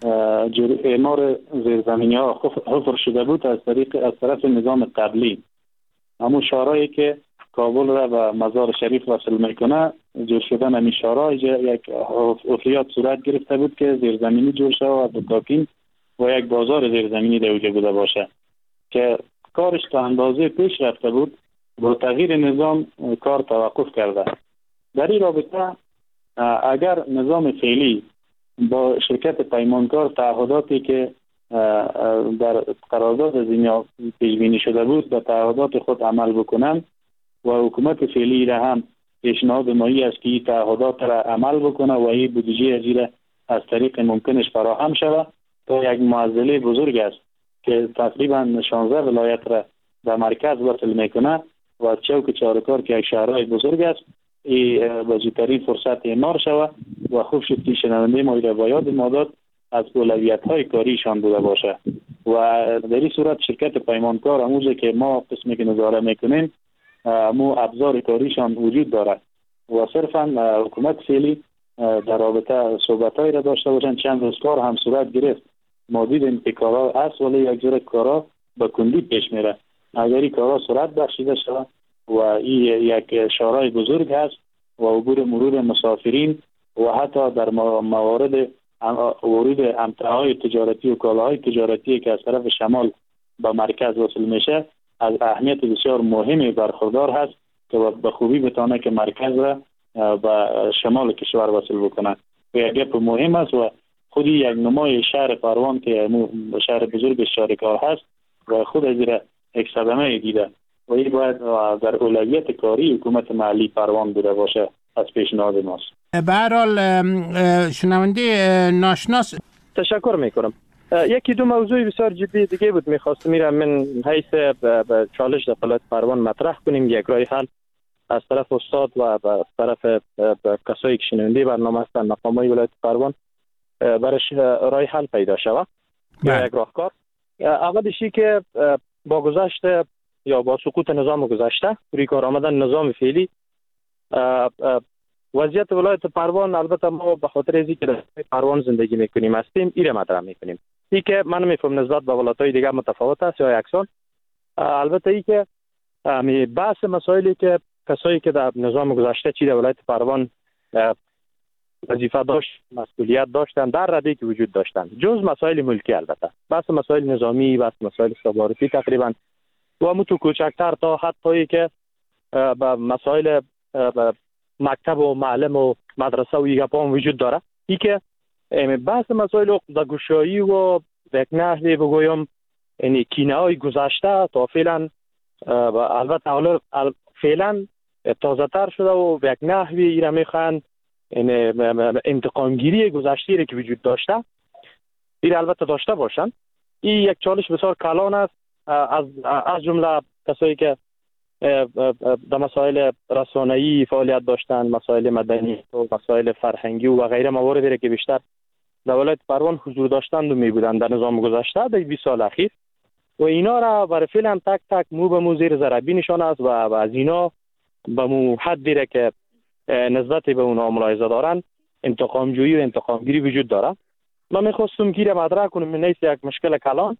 Speaker 16: اعمار زیرزمینی ها حفر شده بود از طرف نظام قبلی، همون شارایی که کابل را به مزار شریف وصل میکنه، جور شدن همین شارا یک حفریات صورت گرفته بود که زیرزمینی جور شده و دکاکین و یک بازار زیرزمینی در اوجه بوده باشه که کارش تا اندازه پیش رفته بود. با تغییر نظام کار توقف کرده. در این رابطه اگر نظام فعلی با شرکت پیمانکار تعهداتی که در قرارداد از اینجا پیش بینی شده بود به تعهدات خود عمل بکنند و حکومت فعلی را هم پیشنهاد مایی است که این تعهدات را عمل بکنه و این بودجه ازیره از طریق ممکنش فراهم شود تا یک معضله بزرگ است که تقریبا 16 ولایت را در مرکز وصل میکنه و از چوک چارکار که یک شهرهای بزرگ است این به زودترین فرصت اعمار شود و خوب شد که شنونده ما را باید مادات از اولویت‌های کاریشان بوده باشه و در این صورت شرکت پیمانکار اموزه که ما قسمی که نظاره میکنیم مو ابزار کاریشان وجود دارد و صرفا حکومت فعلی در رابطه صحبت‌هایی را داشته باشند. چند روز کار هم صورت گرفت، ما دیدیم که کارا هست ولی یک جور کارا به کندی پیش میره. اگر این کارا صورت بخشیده شود و این یک شارع بزرگ است و عبور مرور مسافرین و حتی در موارد ورود امتعاهای تجارتی و کالاهای تجارتی که از طرف شمال به مرکز وصل میشه از اهمیت بسیار مهمی برخوردار هست که به خوبی بتانه که مرکز را به شمال کشور وصل بکنه و یک گپ مهم است و خودی یک نمای شهر پروان که شهر بزرگ شارکار هست و خود از را یک صدمه دیده و این باید در اولویت کاری حکومت محلی پروان بوده باشه از پیشنهاد ماست.
Speaker 17: به هر حال شنونده ناشناس
Speaker 18: تشکر میکنم. یکی دو موضوع بسیار جدی دیگه بود میخواستم میرم من حیث چالش در ولایت پروان مطرح کنیم یک راه حل از طرف استاد و از طرف کسایی که شنونده برنامه هستند مقامات ولایت پروان برش راه حل پیدا شود یا یک راهکار. اولشی که با گذشت یا با سقوط نظام گذشته روی کار آمدن نظام فعلی وضعیت ولایت پروان البته ما به خاطر اینکه که در پروان زندگی میکنیم هستیم ایره مطرح میکنیم. این که من میفهم نسبت به ولایت‌های دیگه متفاوت است یا یکسان. البته این که بحث مسائلی که کسایی که در نظام گذشته چی در ولایت پروان وظیفه داشت مسئولیت داشتن در رده که وجود داشتن جز مسائل ملکی البته بحث مسائل نظامی بحث مسائل استخباراتی تقریبا و متو کوچکتر تا حتی که به مسائل مکتب و معلم و مدرسه و یک پام وجود داره. این که بحث مسائل عقده‌گشایی و یک نحوی بگویم یعنی کینه های گذشته تا فعلا البته فعلا تازه تر شده و یک نحوی ایره میخوان انتقامگیری گذشته را که وجود داشته این البته داشته باشن. این یک چالش بسیار کلان است از جمله کسایی که در مسائل رسانه‌ای فعالیت داشتن، مسائل مدنی و مسائل فرهنگی و غیره مواردی که بیشتر در ولایت پروان حضور داشتند و می بودند در نظام گذشته در 20 سال اخیر و اینا را برای فعلا تک تک مو به مو زیر ذره نشان است و از اینا به مو حدی را که نسبت به اونها ملاحظه دارن انتقام جویی و انتقامگیری وجود داره. من میخواستم گیر مطرح کنم من نیست یک مشکل کلان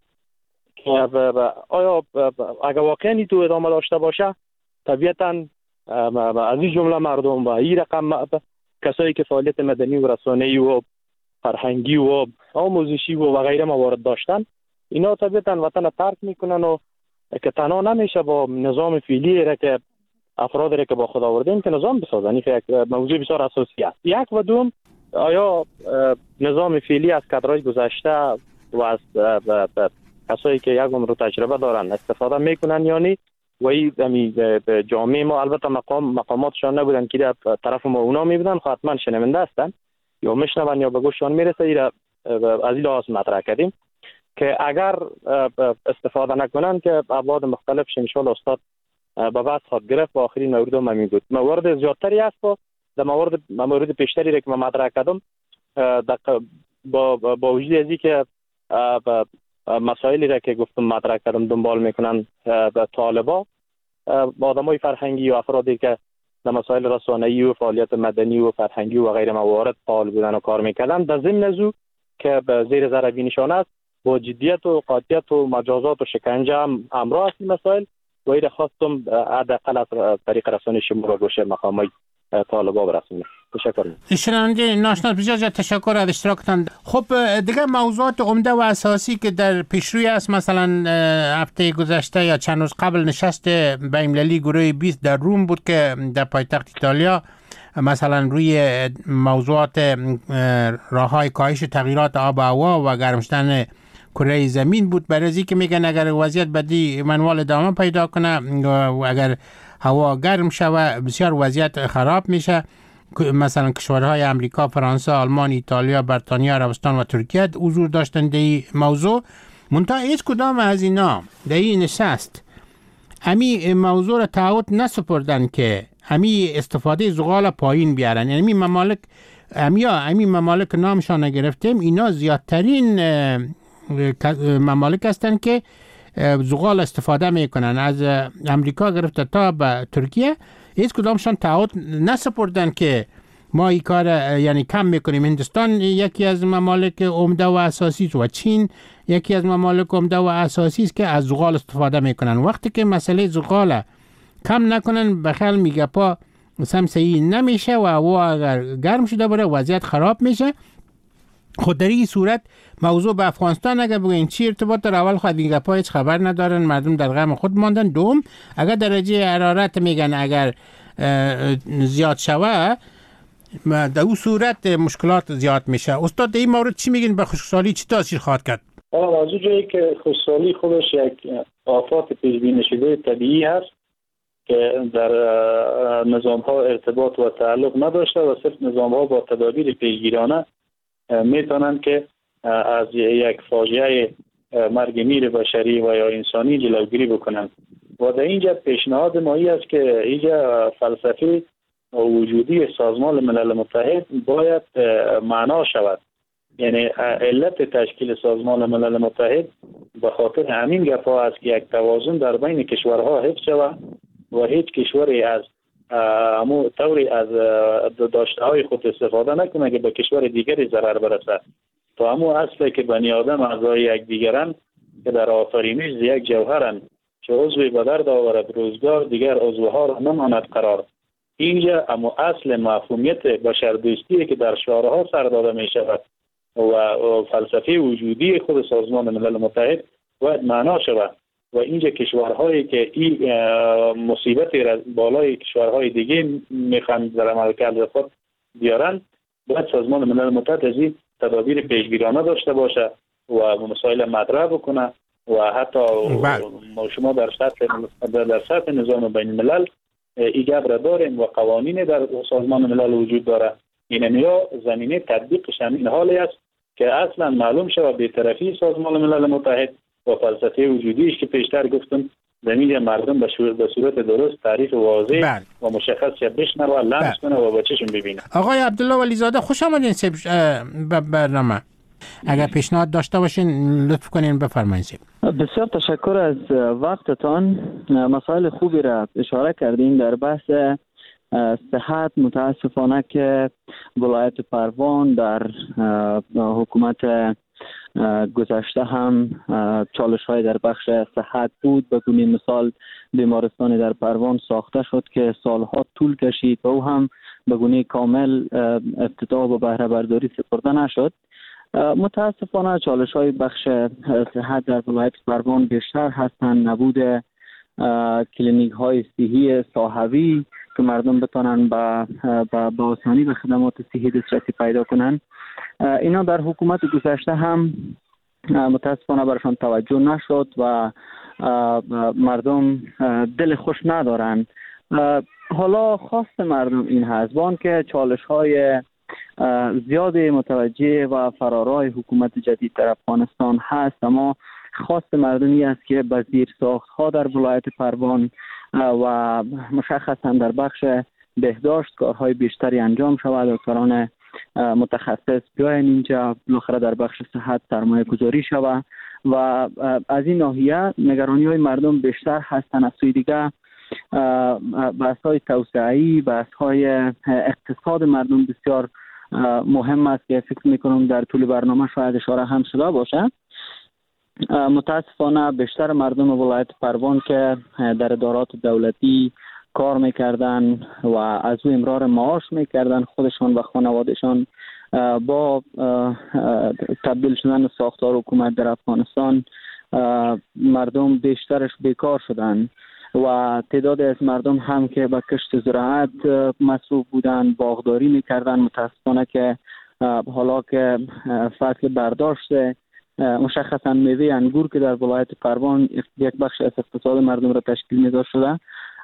Speaker 18: آیا اگر واقعا تو ادامه داشته باشه طبیعتا از این جمله مردم و این رقم کسایی که فعالیت مدنی و رسانه‌ای و فرهنگی و آموزشی و غیره موارد داشتن اینا طبیعتا وطن ترک میکنن و که تنها نمیشه با نظام فعلی را که افراد را که با خود آوردیم که نظام بسازن. این یک موضوع بسیار اساسی است. یک و دوم آیا نظام فعلی از کادرهای گذشته و از کسایی که یک عمر تجربه دارن استفاده میکنن یا نه و این جامعه ما البته مقاماتشان نبودن که در طرف ما اونا میبودن حتما شنونده هستن یا میشنون یا به گوششان میرسه. از این لحاظ مطرح کردیم که اگر استفاده نکنن که ابعاد مختلفش ان شاء الله استاد به بعد خود گرفت و آخرین مورد هم همین بود. موارد زیادتری است در موارد پیشتری را که من مطرح کردم با وجود از اینکه مسائلی را که گفتم مطرح کردم دنبال میکنن به طالبا آدمای فرهنگی و افرادی که در مسائل رسانه‌ای و فعالیت مدنی و فرهنگی و غیره موارد فعال بودن و کار میکردن در ضمن از او که به زیر ضربی نشان است با جدیت و قاطعیت و مجازات و شکنجه هم همراه است این مسائل و این خواستم حداقل از طریق رسانه شما را گوشه مقامای طالبا برسونم. تشکر.
Speaker 17: شنونده ناشناس بسیار تشکر از اشتراکتان. خب دیگه موضوعات عمده و اساسی که در پیشروی است، مثلا هفته گذشته یا چند روز قبل نشست بین‌المللی گروه 20 در روم بود که در پایتخت ایتالیا مثلا روی موضوعات راههای کاهش تغییرات آب و هوا و گرم شدن کره زمین بود. برای از اینکه میگن اگر وضعیت بدی منوال ادامه پیدا کنه و اگر هوا گرم شوه بسیار وضعیت خراب میشه. مثلا کشورهای امریکا، فرانسه، آلمان، ایتالیا، بریتانیا، عربستان و ترکیه حضور داشتن در این موضوع. منتها هیچ کدام از اینا در این نشست امی موضوع را تعهد نسپردن که امی استفاده زغال پایین بیارن. یعنی امی ممالک نامشان گرفتیم، اینا زیادترین ممالک هستند که زغال استفاده میکنن. از امریکا گرفته تا به ترکیه هیچ کدامشان تعهد نسپردن که ما این کار یعنی کم میکنیم. هندوستان یکی از ممالک عمده و اساسی است و چین یکی از ممالک عمده و اساسی است که از زغال استفاده میکنن. وقتی که مسئله زغال کم نکنن بخل میگه پا سمسایی نمیشه و هوا اگر گرم شده بره وضعیت خراب میشه. خود در این صورت موضوع به افغانستان اگر بگوین چی ارتباط در اول خود این گپا هیچ خبر ندارن، مردم در غم خود ماندن. دوم اگر درجه حرارت میگن اگر زیاد شوه در اون صورت مشکلات زیاد میشه. استاد در این مورد چی میگین؟ به خشکسالی چی تاثیر خواهد کرد؟
Speaker 16: از اون جایی که خشکسالی خودش یک آفات پیش بینی شده طبیعی هست که در نظام ها ارتباط و تعلق نداشته و صرف نظام ها با تدابیر پیشگیرانه میتونن که از یک فاجعه مرگ میر بشری و یا انسانی جلوگیری بکنن. و در اینجا پیشنهاد مایی است که اینجا فلسفه وجودی سازمان ملل متحد باید معنا شود. یعنی علت تشکیل سازمان ملل متحد به خاطر همین گپا است که یک توازن در بین کشورها حفظ شود و هیچ کشوری از طوری از داشته های خود استفاده نکنه که به کشور دیگری ضرر برسد. تو همون اصله که بنی آدم اعضای یک دیگرند که در آفرینش یک جوهرند که عضوی به درد آورد روزگار دیگر عضوها را نماند قرار. اینجا اما اصل مفهومیت بشردوستی که در شعارها سر داده می شود و فلسفه وجودی خود سازمان ملل متحد باید معنا شود و اینجا کشورهایی که این مصیبت را بالای کشورهای دیگه میخوان در عملکرد خود بیارن باید سازمان ملل متحد از این تدابیر پیشگیرانه داشته باشه و مسائل مطرح بکنه و حتی شما در سطح نظام بین الملل این گپ را داریم و قوانین در سازمان ملل وجود داره. اینها زمینه تطبیقش همین حالی است که اصلا معلوم شود بی‌طرفی سازمان ملل متحد و فلسفه وجودیش که پیشتر گفتم زمین مردم به صورت درست تعریف واضح و مشخص بشنوه لمس کنه و با چشم ببینه.
Speaker 17: آقای عبدالله ولیزاده خوش آمدین به برنامه. اگر پیشنهاد داشته باشین لطف کنین بفرمایید.
Speaker 21: بسیار تشکر از وقتتان. مسائل خوبی را اشاره کردین در بحث صحت. متاسفانه که ولایت پروان در حکومت گذشته هم چالش های در بخش صحت بود. به گونه مثال بیمارستانی در پروان ساخته شد که سالها طول کشید و او هم به گونه کامل افتتاح و بهره برداری سپرده نشد. متاسفانه چالش های بخش صحت در ولایت پروان بیشتر هستند. نبود کلینیک های صحی ساحوی که مردم بتونن با آسانی به خدمات صحی دسترسی پیدا کنن. اینا در حکومت گذشته هم متاسفانه برشان توجه نشد و مردم دل خوش ندارن. حالا خواست مردم این هست که چالش های زیاد متوجه و فرارای حکومت جدید در افغانستان هست، اما خواست مردمی است که به زیرساخت‌ها در ولایت پروان و مشخصا در بخش بهداشت کارهای بیشتری انجام شود، دکتران متخصص بیاین اینجا، بالاخره در بخش صحت سرمایه گذاری شود و از این ناحیه نگرانی های مردم بیشتر هستند. از سوی دیگه بحث های توسعه‌ای، بحث های اقتصاد مردم بسیار مهم است که فکر میکنم در طول برنامه شاید اشاره هم شده باشه. متاسفانه بیشتر مردم ولایت پروان که در ادارات دولتی کار میکردن و از او امرار معاش میکردن، خودشان و خانوادهشان با تبدیل شدن ساختار حکومت در افغانستان مردم بیشترش بیکار شدن و تعداد از مردم هم که به کشت زراعت مصروف بودن، باغداری میکردن. متاسفانه که حالا که فصل برداشت مشخصا میوه انگور که در ولایت پروان یک بخش از اقتصاد مردم را تشکیل میداد شده،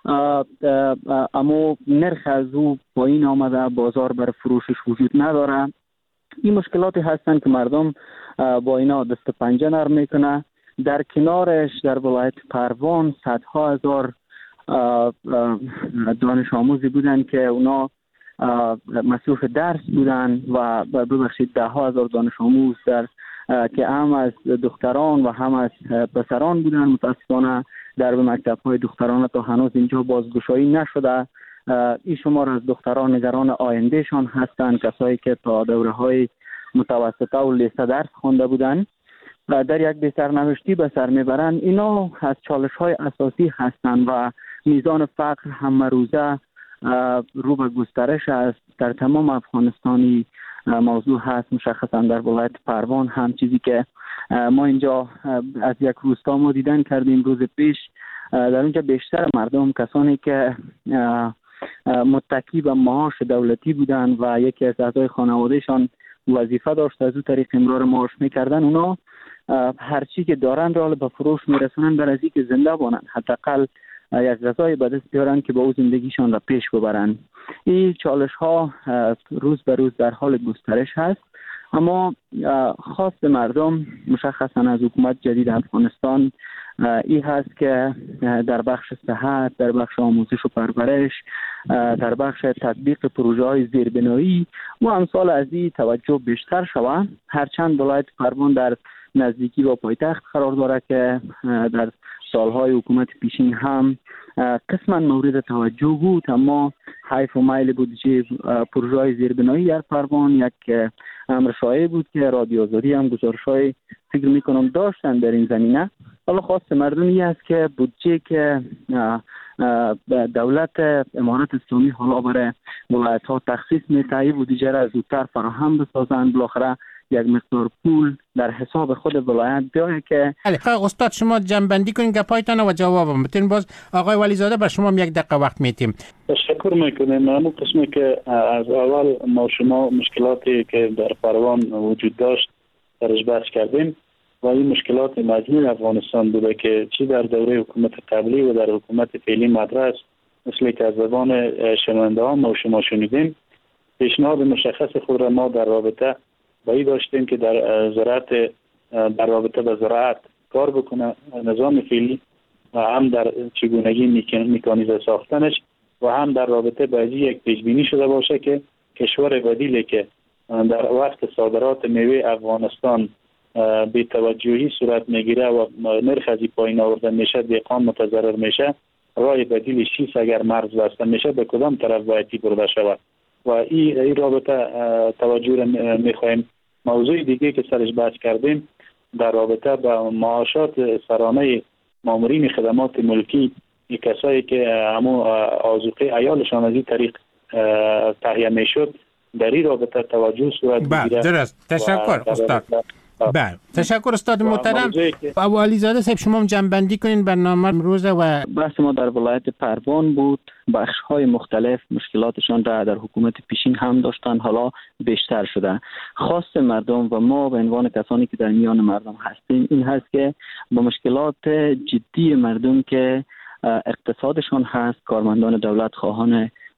Speaker 21: اما نرخ از او پایین آمده، بازار برای فروشش وجود نداره. این مشکلاتی هستند که مردم با اینا دست پنجه نرم میکنه. در کنارش در ولایت پروان صدها هزار دانش آموزی بودن که اونا مصروف درس بودن و ببخشید ده ها هزار دانش آموز که هم از دختران و هم از پسران بودن. متاسفانه در مکتب‌های دختران تا هنوز اینجا بازگشایی نشده. این شمار از دختران نگران آیندهشان هستند، کسایی که تا دوره‌های متوسطه و لیسه درس خوانده بودند و در یک بی‌سرنوشتی به سر میبرند. اینا از چالش‌های اساسی هستند و میزان فقر هم روزه رو به گسترش است. در تمام افغانستانی موضوع هست، مشخصا در ولایت پروان هم چیزی که ما اینجا از یک روستا ما دیدن کردیم روز پیش. در اونجا بیشتر مردم کسانی که متکی به معاش دولتی بودن و یکی از اعضای خانوادهشان وظیفه داشت از او طریق امرار معاش میکردن، اونا هرچی که دارن را به فروش میرسونن برای از اینکه زنده بانن، حداقل یک غذای به دست بیارن که با او زندگیشان را پیش ببرن. این چالش ها روز به روز در حال گسترش هست، اما خواست مردم مشخصا از حکومت جدید افغانستان این هست که در بخش صحت، در بخش آموزش و پرورش، در بخش تطبیق پروژه های زیربنایی و امثال از این توجه بیشتر شود. هرچند ولایت پروان در نزدیکی با پایتخت قرار داره که در سالهای حکومت پیشین هم قسما مورد توجه بود، اما حیف و میل بودجه پروژه های زیربنایی در پروان یک امر شایع بود که رادیو آزادی هم گزارش‌های فکر میکنم داشتن در این زمینه. حالا خواست مردمی است که بودجه که دولت امارت اسلامی حالا برای ولایت ها تخصیص می‌دهد بودجه را زودتر فراهم بسازند، بالاخره یک مقدار پول در حساب خود ولایت بیاید که
Speaker 17: استاد شما جنبندی کنین گپایتان و جوابم بدین. باز آقای ولیزاده بر شما یک دقیقه وقت میتیم.
Speaker 16: تشکر میکنیم. همون قسمی که از اول ما شما مشکلاتی که در پروان وجود داشت درش بحث کردیم و این مشکلات مجموع افغانستان بوده که چی در دوره حکومت قبلی و در حکومت فعلی مدرس مثل که از زبان شنونده ها ما شما شنیدیم، پیشنهاد مشخص خود را ما در رابطه با این داشتیم که در زراعت در رابطه با زراعت کار بکنه نظام فعلی و هم در چگونگی مکانیزه ساختنش و هم در رابطه با یک پیشبینی شده باشه که کشور بدیلی که در وقت صادرات میوه افغانستان بی توجهی صورت میگیره و نرخ از پایین آورده میشه، دهقان متضرر میشه، راه بدیل چیست اگر مرز بسته میشه به کدام طرف باید برده شود و این رابطه توجه را میخوایم. موضوع دیگه که سرش بحث کردیم در رابطه با معاشات سرانه مامورین خدمات ملکی، کسایی که همون آذوقه عیالشان از این طریق تهیه میشد، در این رابطه توجه صورت بگیره.
Speaker 17: درست. تشکر استاد. بله تشکر استاد محترم. ولیزاده صاحب شما جنبندی کنین برنامه امروز و
Speaker 21: بحث ما در ولایت پروان بود. بخش های مختلف مشکلاتشان را در حکومت پیشین هم داشتن، حالا بیشتر شده. خواست مردم و ما به عنوان کسانی که در میان مردم هستیم این هست که با مشکلات جدی مردم که اقتصادشان هست، کارمندان دولت خواهان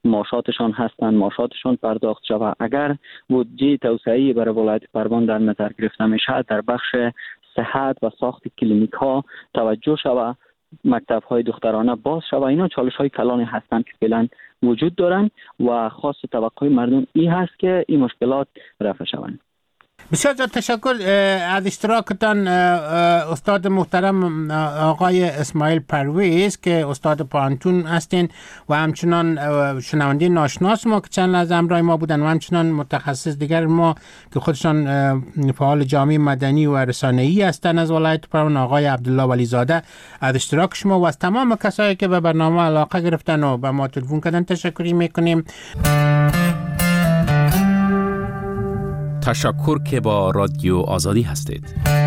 Speaker 21: معاشاتشان هستند، معاشاتشان پرداخت شود. اگر بودجه توسعه‌ای برای ولایت پروان در نظر گرفته میشه، در بخش صحت و ساخت کلینیک ها توجه شود، مکتب های دخترانه باز شود. اینا چالش های کلانی هستند که فعلا وجود دارند و خاص توقع مردم این هست که این مشکلات رفع شوند.
Speaker 17: بسیار زیاد تشکر از اشتراکتان استاد محترم آقای اسماعیل پرویز که استاد پانتون هستین و همچنان شنونده ناشناس ما که چند لحظه همراه ما بودن و همچنان متخصص دیگر ما که خودشان فعال جامعه مدنی و رسانه‌ای هستند از ولایت پروان، آقای عبدالله ولیزاده. از اشتراک شما و از تمام کسایی که به برنامه علاقه گرفتن و به ما تلفن کردن تشکر میکنیم.
Speaker 15: تشکر که با رادیو آزادی هستید.